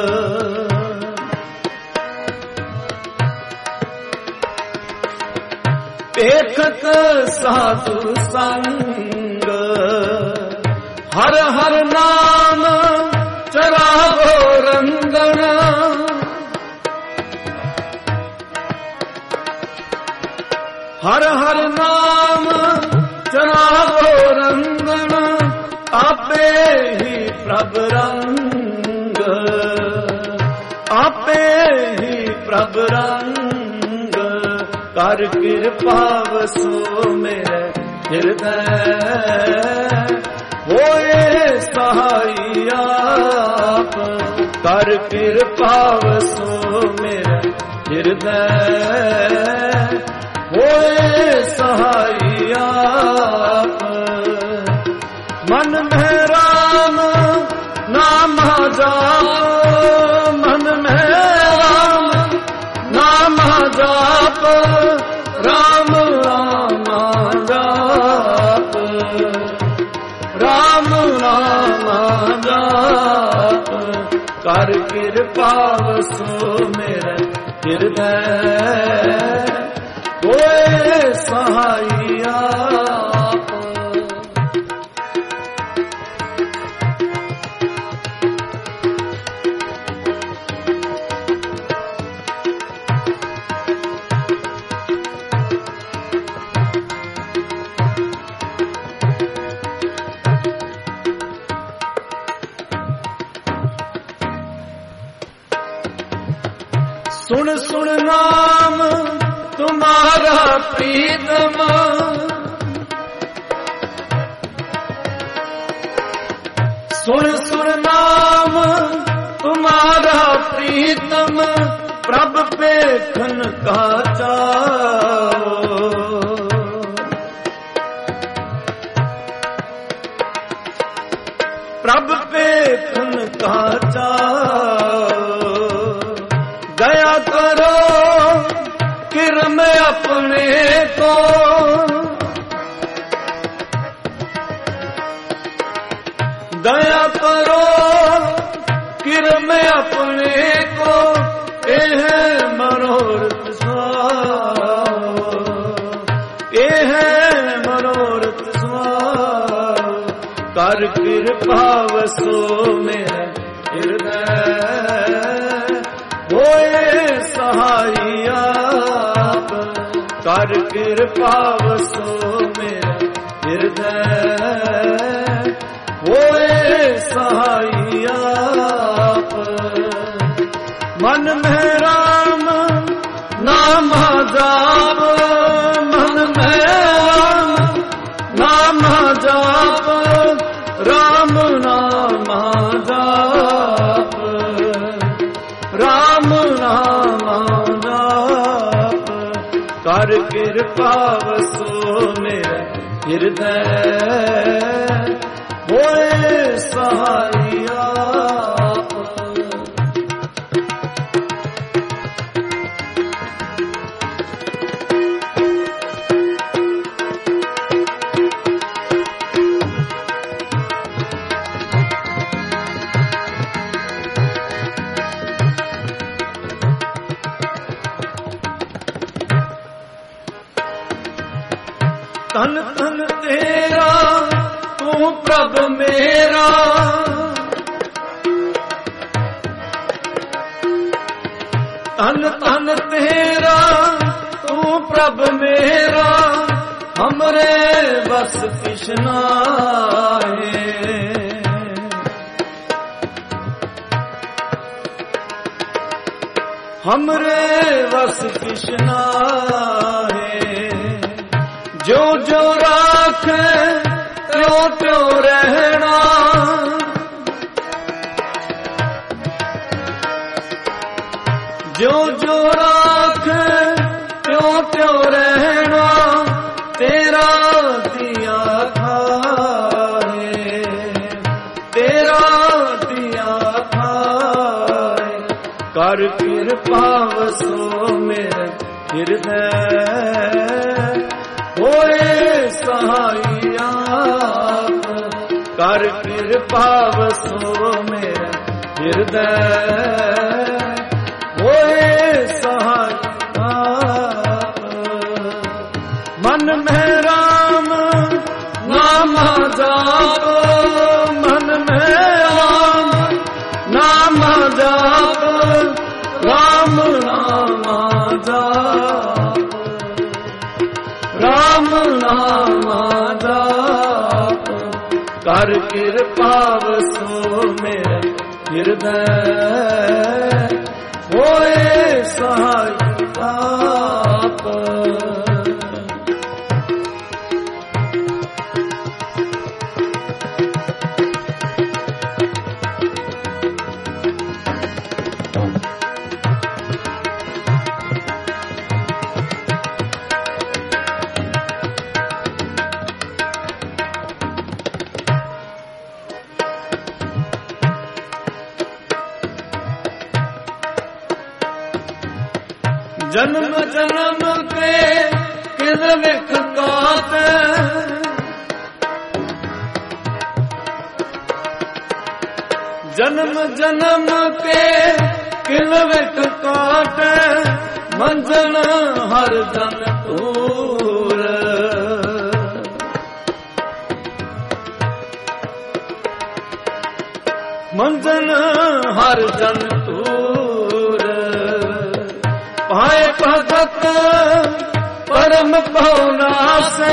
ਵੇਖਤ ਸਾਧੂ ਸੰਗ, ਹਰ ਹਰ ਨਾਮ ਚਰਾਵੋ ਰੰਗਣ। ਹਰ ਹਰ ਨਾਮ ਚਰਾਵੋ ਰੰਗਣ, ਆਪੇ ਹੀ ਪ੍ਰਭ ਰੰਗ, ਆਪੇ ਹੀ ਪ੍ਰਭ ਰੰਗ, ਕਰ ਕਿਰਪਾ ਵਸੋ ਮੇਰੇ ਹਿਰਦੈ। ਹੋਏ ਸਹਾਈ ਆਪ, ਕਰ ਕਿਰਪਾ ਵਸੋ ਮੇਰਾ ਹਿਰਦੈ। ਹੋਏ ਸਹਾਈ ਆਪ, ਮਨ ਮਹਿ ਰਾਮ ਨਾਮ ਜਾਪ, ਮਨ ਮਹਿ ਰਾਮ ਨਾਮ ਜਾਪ, ਰਾਮ ਨਾਮ ਜਾਪ, ਰਾਮ ਨਾਮ ਜਾਪ, ਕਰ ਕਿਰਪਾ ਵਸੋ ਮੇਰੇ ਹਿਰਦੈ। ਹੋਏ ਸਹਾਈ ਆਪ, सुन सुन नाम तुम्हारा प्रीतम, सुन सुन नाम तुम्हारा प्रीतम, प्रभ पेखन का चाओ। प्रभ पेखन का चाओ, दया करो किरम अपने को, दया करो किरम अपने को, एह मनोरथ स्वाओ, एह मनोरथ स्वाओ, कर कृपा वसो मेरे हृदय। होए सहाई आप, कर कृपा वसो मेरा हृदय। होए सहाई आप, मन में राम नाम ਕਿਰਪਾ ਵਸੋ ਮੇਰੇ ਹਿਰਦੈ ਹੋਏ ਸਹਾਈ ਆਪ। ਧਨ ਧਨ ਤੇਰਾ ਤੂੰ ਪ੍ਰਭ ਮੇਰਾ, ਧਨ ਧਨ ਤੇਰਾ ਤੂੰ ਪ੍ਰਭ ਮੇਰਾ, ਹਮਰੇ ਬਸ ਕਿਛ ਨਾਹੀ। ਹਮਰੇ ਬਸ ਕਿਛ ਨਾਹੀ। ਜੋ ਜੋ ਰਾਖੇ ਤਿਉ ਤਿਉ ਰਹਿਣਾ, ਜੋ ਜੋ ਰਾਖੇ ਤਿਉ ਤਿਉ ਰਹਿਣਾ, ਤੇਰਾ ਦਿਆ ਖਾਏ, ਤੇਰਾ ਦਿਆ ਖਾਏ। ਕਰ ਕਿਰਪਾ ਵਸੋ ਮੇਰੇ ਹਿਰਦੈ ਹੋਏ ਸਹਾਈ ਆਪ। ਕਰ ਕਿਰਪਾ ਵਸੋ ਮੇਰੇ ਹਿਰਦੈ ਹੋਏ ਸਹਾਈ ਆਪ। ਮਨ ਮਹਿ ਰਾਮ ਨਾਮ ਜਾਪ, ਮਨ ਮਹਿ ਰਾਮ ਨਾਮ ਜਾਪ, ਰਾਮ ਨਾਮ ਜਾਪ, ਰਾਮ ਨਾਮ ਜਾਪ। ਕਰ ਕਿਰਪਾ ਵਸੋ ਮੇਰੇ ਹਿਰਦੈ ਹੋਏ ਸਹਾਈ ਆਪ। ਜਨਮ ਜਨਮ ਕੇ ਕਿਲ ਵਿਖ ਕਾਟੈ, ਜਨਮ ਜਨਮ ਕੇ ਕਿਲ ਵਿਖ ਕਾਟੈ, ਮੰਜ਼ਨ ਹਰ ਜਨ ਤੂਰ। ਮੰਜ਼ਨ ਹਰ ਜਨ ਤੂਰ। ਪਾਏ ਭਗਤ ਪਰਮ ਭਉ ਨਾਸੈ,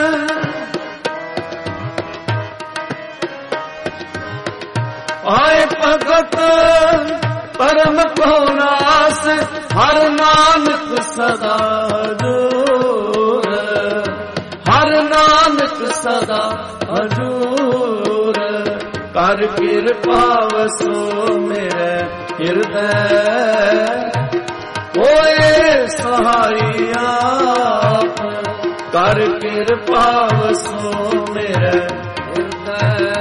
ਪਾਏ ਭਗਤ ਪਰਮ ਭਉ ਨਾਸ, ਹਰ ਨਾਨਕ ਸਦਾ ਹਜੂਰ, ਹਰ ਨਾਨਕ ਸਦਾ ਹਜੂਰ। ਕਰ ਕਿਰਪਾ ਵਸੋ ਮੇਰੇ ਹਿਰਦੈ ਹੋਏ ਸਹਾਈ ਆਪ। ਕਰ ਕਿਰਪਾ ਵਸੋ ਮੇਰੇ ਹਿਰਦੈ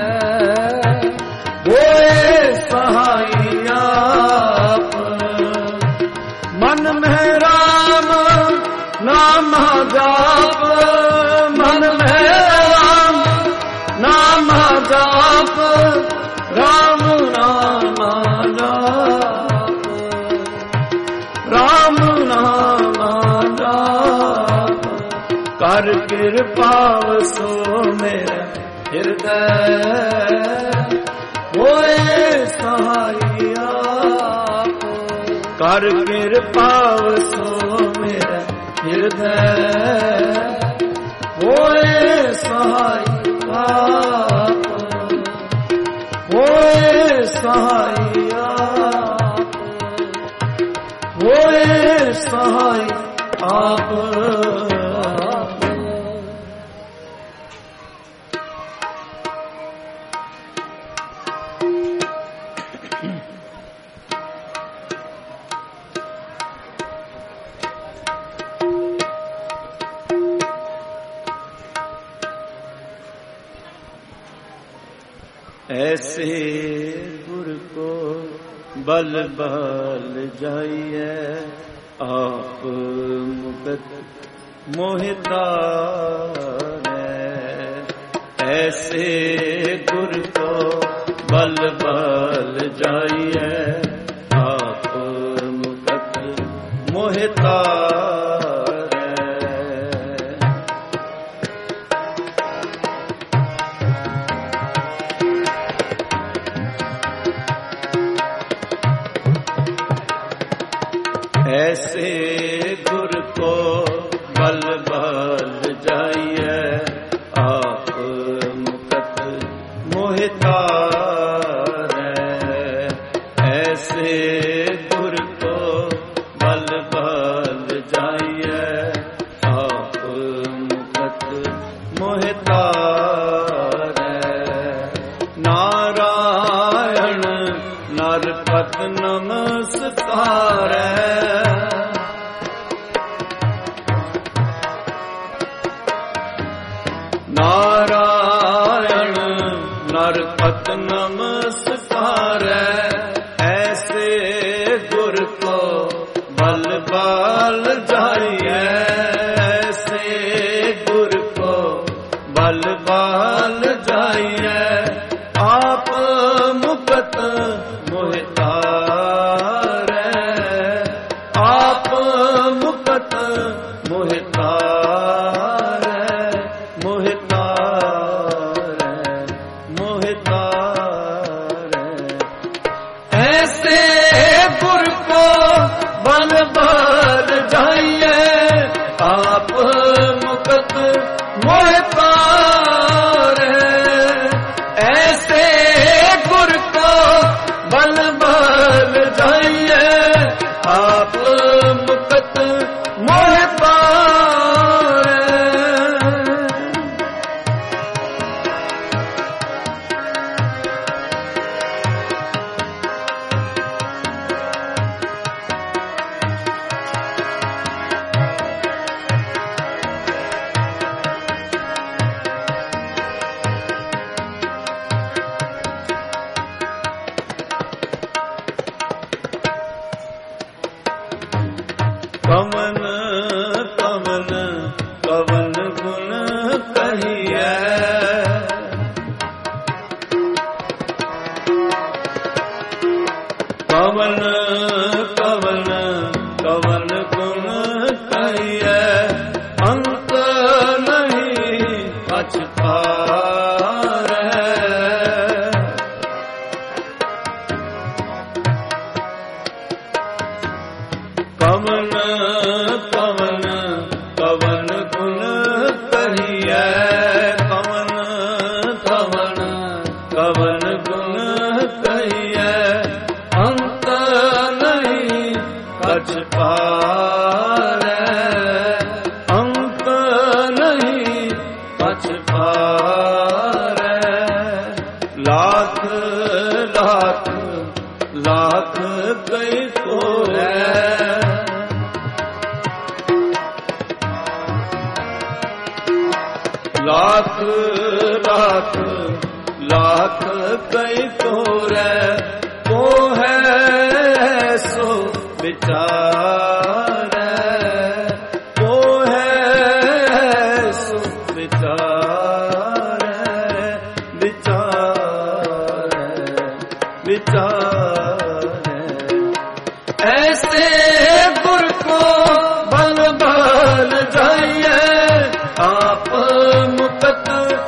ਹੋਏ ਸਹਾਈ ਆਪ। ਮਨ ਮਹਿ ਰਾਮ ਨਾਮ ਜਾਪ, ਮਨ ਮਹਿ ਰਾਮ ਨਾਮ ਜਾਪ, ਰਾਮ ਨਾਮ ਜਾਪ, ਰਾਮ ਨਾਮ ਜਾਪ। ਕਰ ਕਿਰਪਾ ਵਸੋ ਮੇਰੇ ਹਿਰਦੈ ਹੋਏ ਸਹਾਈ ਆਪ। ਕਰ ਕਿਰਪਾ ਵਸੋ ਮੇਰੇ ਹਿਰਦੈ ਹੋਏ ਸਹਾਈ ਆਪ, ਹੋਏ ਸਹਾਈ ਆਪ, ਹੋਏ ਸਹਾਈ ਆਪ। ऐसे गुर को बल बल जाइए आप मुकत मोहितारे। ऐसे गुर को बल बल जाइए आप मुकत मोहितारे। ऐसे गुर को बल बल जाइए आप मुकत मोहितारे। ऐसे गुर को बल बल जाइए आप मुकत मोहितारे। नारायण नरपत नमस्कारै। नारायण नरपत नमस्कारै। ऐसे गुर को बल बल जाइए। ऐसे गुर को बल बल जाइए आप मुकत मोहितारे। आप मुकत मोहितारे। मोहितारे मोहितारे। ऐसे गुर को बल बल जाइए आप मुकत मोहितारे। ऐसे गुर को बल बल जाइए आप मुकत मोहितारे। कवन कवन कवन गुण कहिए। कवन कवन कवन गुण कहिए अंत नहीं पछतारे। कवन कवन कवन गुण कहिए। कवन कवन कवन गुण कहिए अंत नहीं पछतारे। अंत नहीं पछतारे। लाख लाख लाख कई को है। लाख लाख लाख कई को रे को है सो विचारे। को है सो विचारे। विचारे विचारे। ऐसे गुर को बल बल जाइए आप मुकत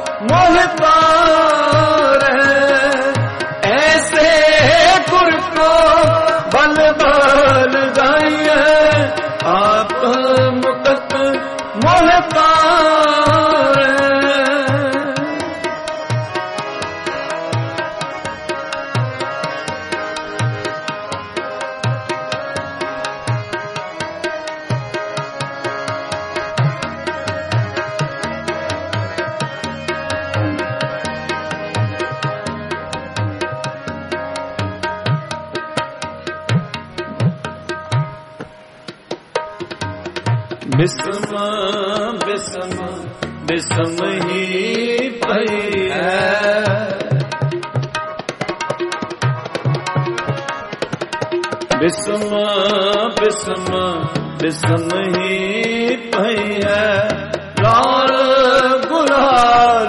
मोहितारे। ऐसे गुर को बल बल जाइए आप मुकत मोहितारे। बिस्म बिस्म बिस्म ही पई है। ਬਿਸਮ ਬਿਸਮ ਬਿਸਮ ਹੀ ਪਈ ਹੈ ਲਾਲ ਗੁਲਾਲ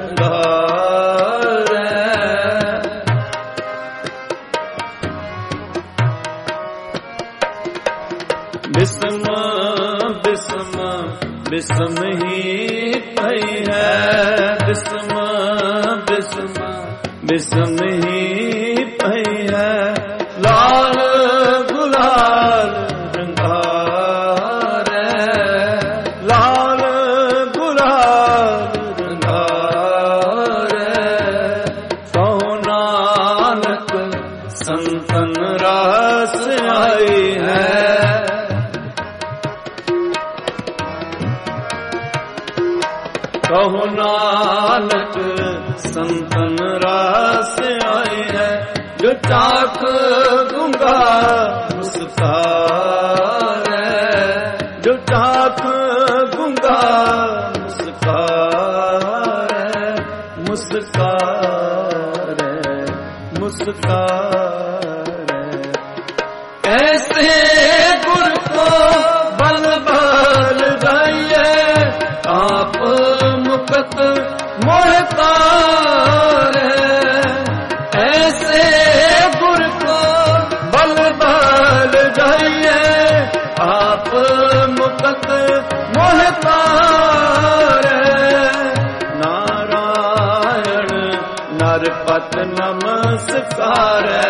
ਰੰਗਾਰੈ। ਬਿਸਮ ਬਿਸਮ ਬਿਸਮ ਹੀ ਪਈ ਹੈ ਬਿਸਮ ਬਿਸਮ ਬਿਸਮ ਹੀ ਪਈ ਹੈ ਲਾਲ ਗੁਲਾਲ ਰੰਗਾਰੈ। ਲਾਲ ਗੁਲਾਲ ਰੰਗਾਰੈ। ਕਹੋ ਨਾਨਕ ਸੰਤਨ ਰਸ ਆਈ ਹੈ। ਕਹੋ ਨਾਨਕ ਸੰਤਨ ਰਸ ਆਈ ਹੈ। ਜੋ ਚਾਖ ਗੂੰਗਾ ਮੁਸਕਾਰੈ। ਜੋ ਚਾਖ ਗੂੰਗਾ ਮੁਸਕਾਰੈ। ਮੁਸਕਾਰੈ ਮੁਸਕਾਰੈ। ਐਸੇ ਗੁਰ ਕੋ ਬਲ ਬਲ ਗਾਈਏ ਆਪ ਮੁਕਤ ਮੋਹਿ ਤਾਰੈ। ਐਸੇ ਗੁਰ ਕੋ ਬਲ ਬਲ ਗਾਈਏ ਆਪ ਮੁਕਤ ਮੋਹਿ ਤਾਰੈ। ਨਾਰਾਇਣ ਨਰਪਤ ਨਮਸਕਾਰੈ।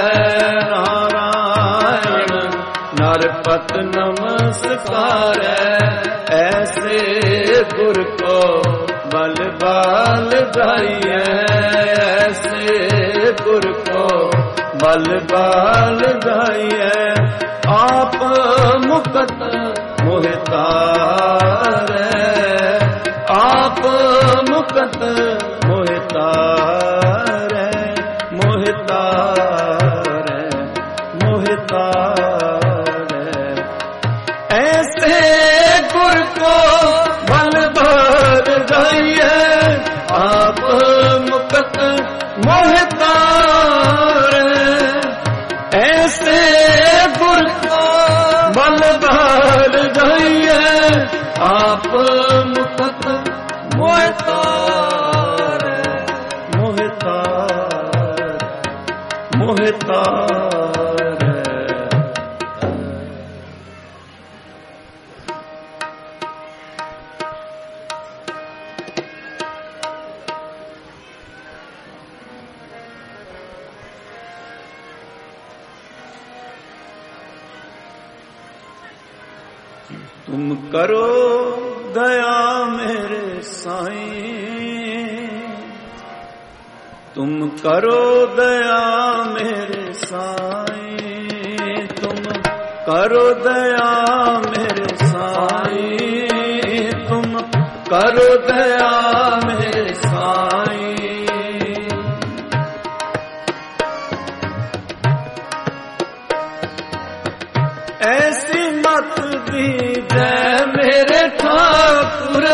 ਨਾਰਾਇਣ ਨਰਪਤ ਨਮਸਕਾਰੈ। ਐਸੇ ਗੁਰ ਕੋ ਬਲ ਬਲ ਗਾਈਐ। ਐਸੇ ਗੁਰ ਕੋ ਬਲ ਬਲ ਗਾਈਐ ਆਪ ਮੁਕਤ ਮੋਹਿ ਤਾਰੈ। ਆਪ ਮੁਕਤ ਮੋਹਿ ਤਾਰੈ। ਮੋਹਿ ਤਾਰੈ ਮੋਹਿ ਤਾਰੈ। ਐਸੇ ਗੁਰ ਕੋ ਬਲ ਬਲ ਗਾਈਐ ਆਪ ਮੁਕਤ ਮੋਹਿ ਤਾਰੈ। ਐਸੇ ਗੁਰ ਕੋ ਬਲ ਬਲ ਗਾਈਐ ਆਪ ਮੁਕਤ ਮੋਹਿ ਤਾਰੈ। ਮੋਹਿ ਤਾਰੈ ਮੋਹਿ ਤਾਰੈ। तुम करो दया मेरे साईं। तुम करो दया मेरे साईं। तुम करो दया मेरे साईं। तुम करो दया मेरे साईं। ऐसी मत दीजै मेरे ठाकुर।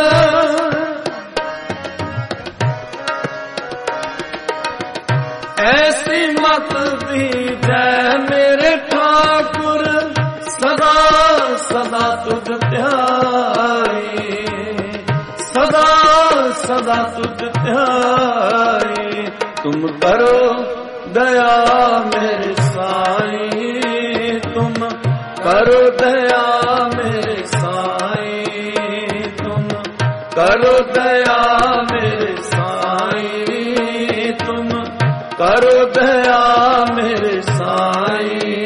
ऐसी मत दीजै मेरे ठाकुर। सदा सदा तुझ ध्याई। सदा सदा तुझ ध्याई। तुम करो दया मेरे साईं। तुम करो दया मेरे साईं। तुम करो दया मेरे साईं। तुम करो दया मेरे साईं।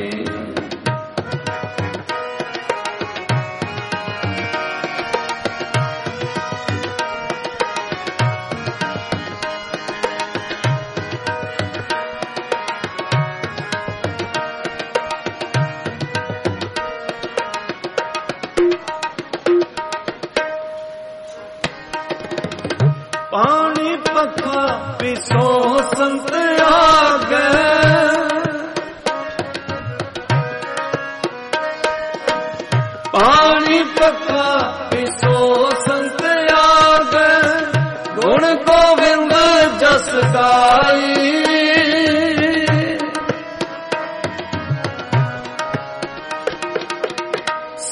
पानी पखा पिसो संत आगे। पानी पखा पिसो संत आगे। गुण गोविंद जस गाई।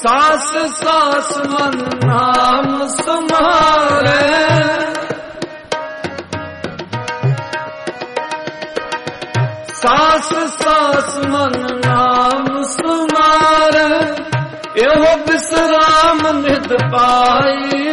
सास सास मन नाम समारे, सास सास मन नाम समारे, एहो विश्राम निध पाई,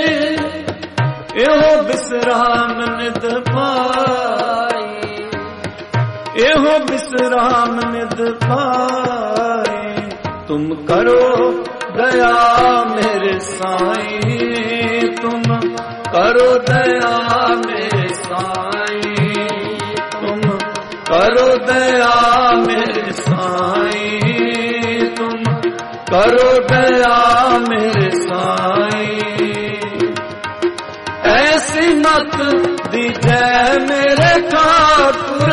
एहो विश्राम निध पाई, एहो विश्राम निध पाई। तुम करो दया मेरे साईं, तुम करो दया मेरे साईं, तुम करो दया मेरे साईं, तुम करो दया मेरे साईं। ऐसी मत दीजै मेरे ठाकुर,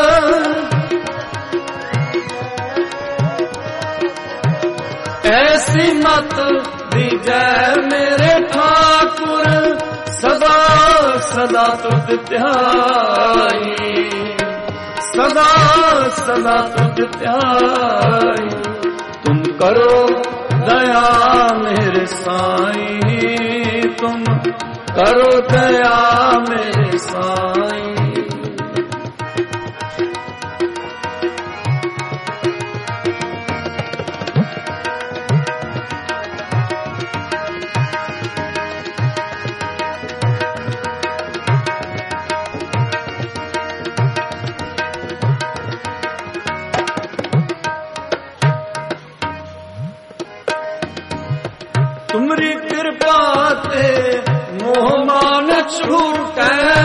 ऐसी मत दीजै मेरे ठाकुर, सदा सदा तुझ ध्याई, सदा सदा तुझ ध्याई। तुम करो दया मेरे साईं, तुम करो दया मेरे साईं। तुमरी कृपा ते मोह मान छूटे,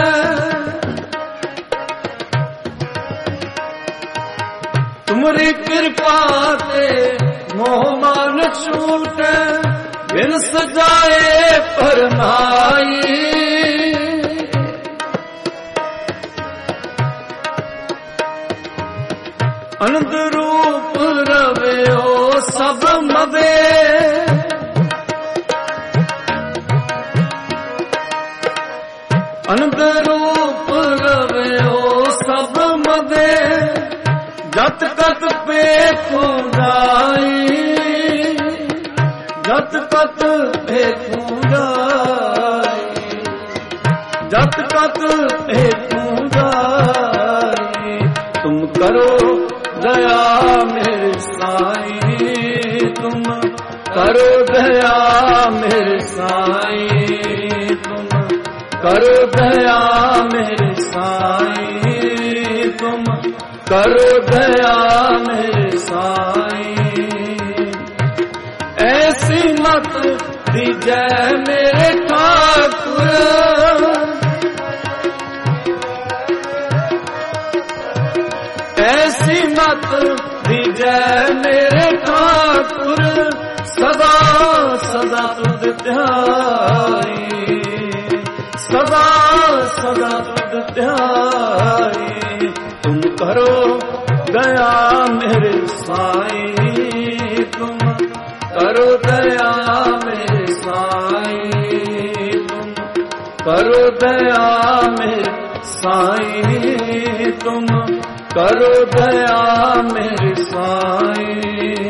तुमरी कृपा ते मोह मान छूटे, बिन सजाए फरमाई, अनंत रूप रव्यो सब मदे, अनंत रूप रव्यो सब मदे, जत कत पेखूं जाई, जत कत पेखूं जाई, जत कत पेखूं जाई। तुम करो दया मेरे साईं, तुम करो दया मेरे साईं, तुम करो दया मेरे साईं, तुम करो दया मेरे साईं। ऐसी मत दीजै मेरे ठाकुर, ऐसी मत दीजै मेरे ठाकुर, सदा सदा तुझ ध्याई, सदा सदा तुझ ध्याई। तुम करो दया मेरे साईं, तुम करो दया मेरे साईं, तुम करो दया मेरे साईं, तुम करो दया मेरे साईं।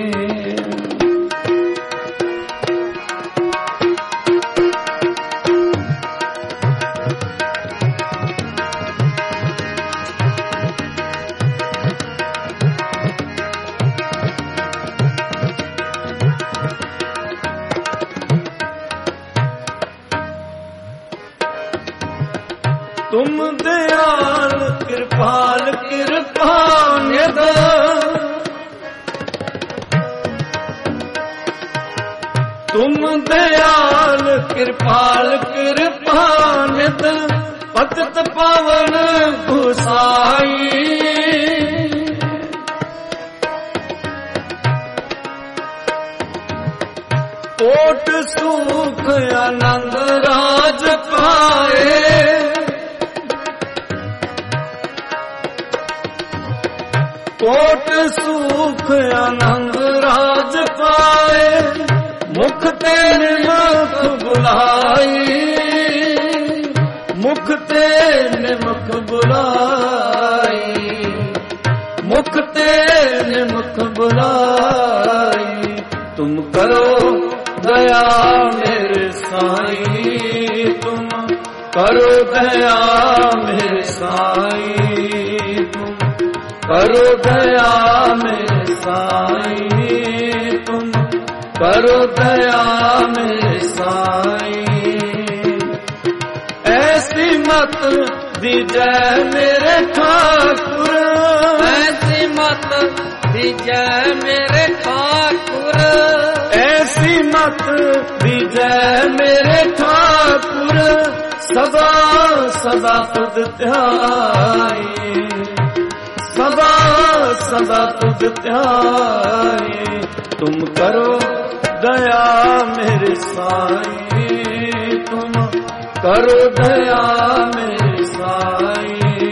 तुम दयाल कृपाल कृपानिध, तुम दयाल कृपाल कृपानिध, पतित पावन गुसाई, कोट सुख आनंद राज पाए, कोट सुख आनंद राज पाए, मुख ते निमुख बुलाई, मुख ते निमुख बुलाई, मुख ते निमुख बुलाई। तुम करो दया मेरे साईं, तुम करो दया मेरे साईं, तुम करो दया मेरे साईं, तुम करो दया मेरे साईं। ऐसी मत दीजै मेरे ठाकुर, ऐसी मत दीजै मेरे ठाकुर, ऐसी मत दीजै मेरे ठाकुर, सदा सदा तुझ ध्याए, सदा सदा तुझ ध्याए। तुम करो दया मेरे साईं, तुम करो दया मेरे साईं।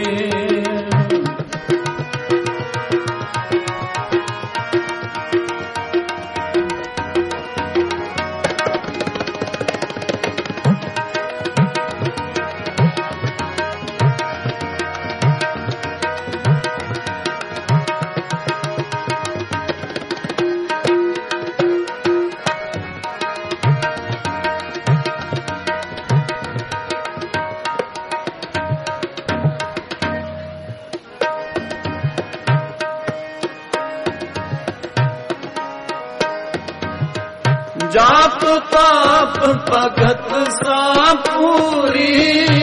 जाप ताप भगत सा पूरी,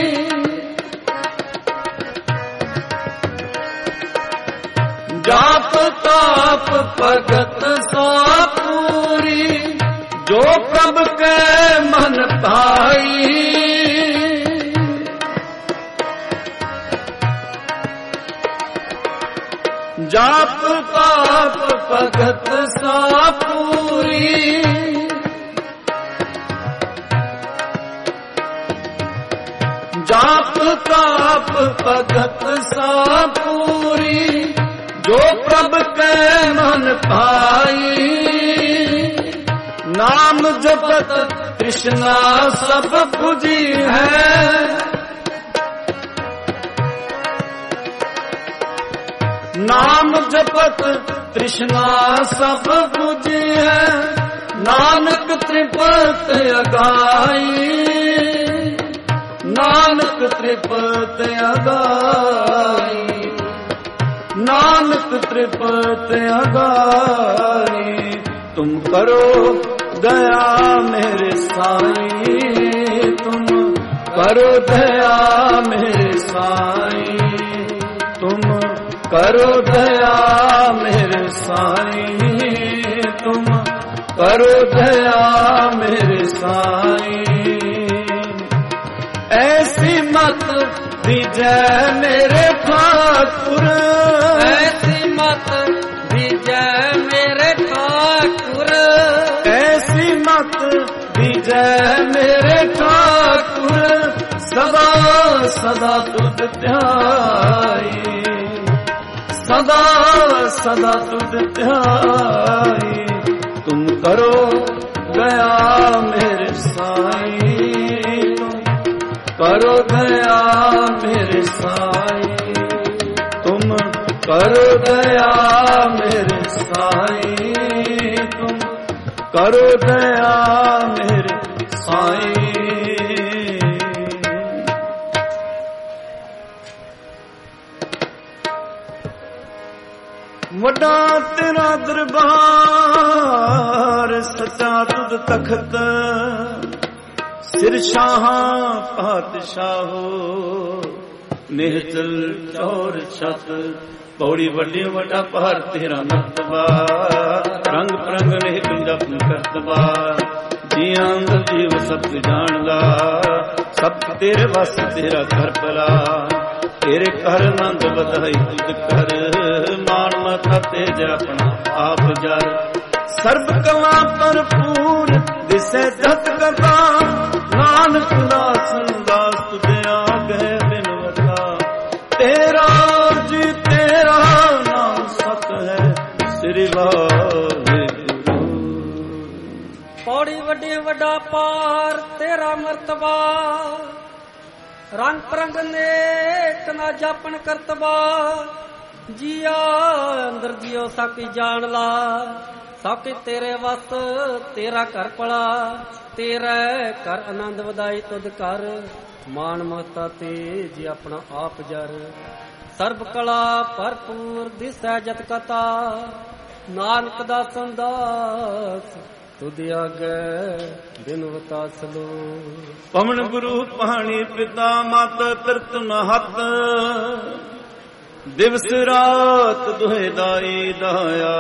जाप ताप भगत सा पूरी, जो प्रभ के मन भाई। जाप ताप भगत सा पूरी, जाप ताप भगत सा पूरी, जो प्रभ के मन भाई। नाम जपत कृष्णा सब बुझी है, नाम जपत कृष्णा सब बुझी है। नानक त्रिपत अगाई, नानक त्रिपत अगाई, नानक त्रिपत अगाई। तुम करो दया मेरे साईं, तुम करो दया मेरे साईं, तुम करो दया मेरे साईं, तुम करो दया मेरे साईं। ऐसी मत दीजै मेरे ठाकुर, ऐसी मत दीजै मेरे ठाकुर, ऐसी मत दीजै मेरे ठाकुर, सदा सदा तुझ ध्याए, सदा सदा तुझ ध्याए। तुम करो दया मेरे साईं, करो दया मेरे साईं, तुम करो दया मेरे साईं, तुम करो दया मेरे साईं। वड्डा तेरा दरबार, सच्चा तुझ तखत, सिर शाहां पातशाहो, निहचल चौर छत। पौड़ी वड्डी वड्डा पहाड़ तेरा मर्तबा, रंग परंग ने जप करतबा। जियां जीव सब जानदा, सब तेरे बस तेरा घर भला। तेरे घर नंद बधाई तुझ कर, मान मथा तेज अपना आप जर। सर्ब कला भरपूर दिसे जत कथा, नानक दास दास तुझे आगे बिनवता। तेरा जी तेरा नाम सत है, श्री वाहिगुरु। पौड़ी वड्डी वड्डा पार तेरा मर्तबा, रंग परंग नेक ना जापन करतबा। जिया अंदर जियो साकी जान ला, ਸਭ ਕੇ ਤੇਰੇ ਵਸ ਤੇਰਾ ਘਰ ਪਲਾ, ਤੇਰਾ ਘਰ ਆਨੰਦ ਵਧਾਈ ਤੁਧ ਕਰ, ਮਾਨ ਮਹਤਾ ਤੇਜ ਆਪਣਾ ਆਪ ਜਰ, ਸਰਬ ਕਲਾ ਭਰਪੂਰ ਦਿਸੈ ਜਤ ਕਥਾ, ਨਾਨਕ ਦਾ ਸੰਦਾਸ ਤੁਧ ਆਗੇ ਬਿਨਵਤਾ ਸਲੋ। ਪਵਨ ਗੁਰੂ ਪਾਣੀ ਪਿਤਾ ਮਾਤਾ ਤਿਰਤ ਨਹਤ, ਦਿਵਸ ਰਾਤ ਦੁਹੇ ਦਾਈ ਦਾਇਆ,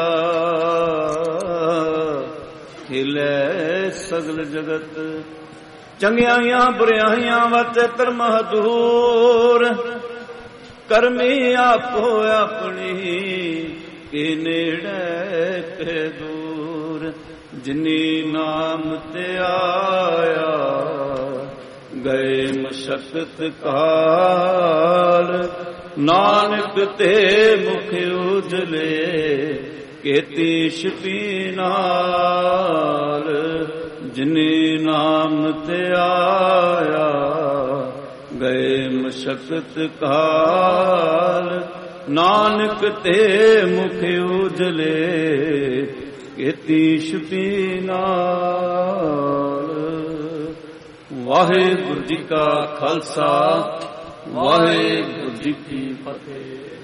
ਖਿਲੇ ਸਗਲ ਜਗਤ ਚੰਗਿਆਈਆਂ ਬੁਰਿਆਈਆਂ ਵਰਤੇ ਧਰਮ ਦੂਰ, ਕਰਮੀ ਆਪੋ ਆਪਣੀ ਕੇ ਨੇੜੇ ਤੇ ਦੂਰ, ਜਿਨੀ ਨਾਮ ਤੇ ਆਇਆ ਗਏ ਮਸ਼ਕਤ ਕਾਲ, ਨਾਨਕ ਤੇ ਮੁਖ ਉਜਲੇ ਕੀਤੀ ਛਪੀ ਨਾਲ, ਜਿਨੀ ਨਾਮ ਤੇ ਆਇਆ ਗਏ ਮਸ਼ਕਤ ਕਾਲ, ਨਾਨਕ ਤੇ ਮੁਖ ਉਜਲੇ ਕੀਤੀ ਛਪੀ ਨਾਲ। ਵਾਹਿਗੁਰੂ ਜੀ ਕਾ ਖਾਲਸਾ, ਵਾਹਿਗੁਰੂ ਜੀ ਕੀ ਫਤਿਹ।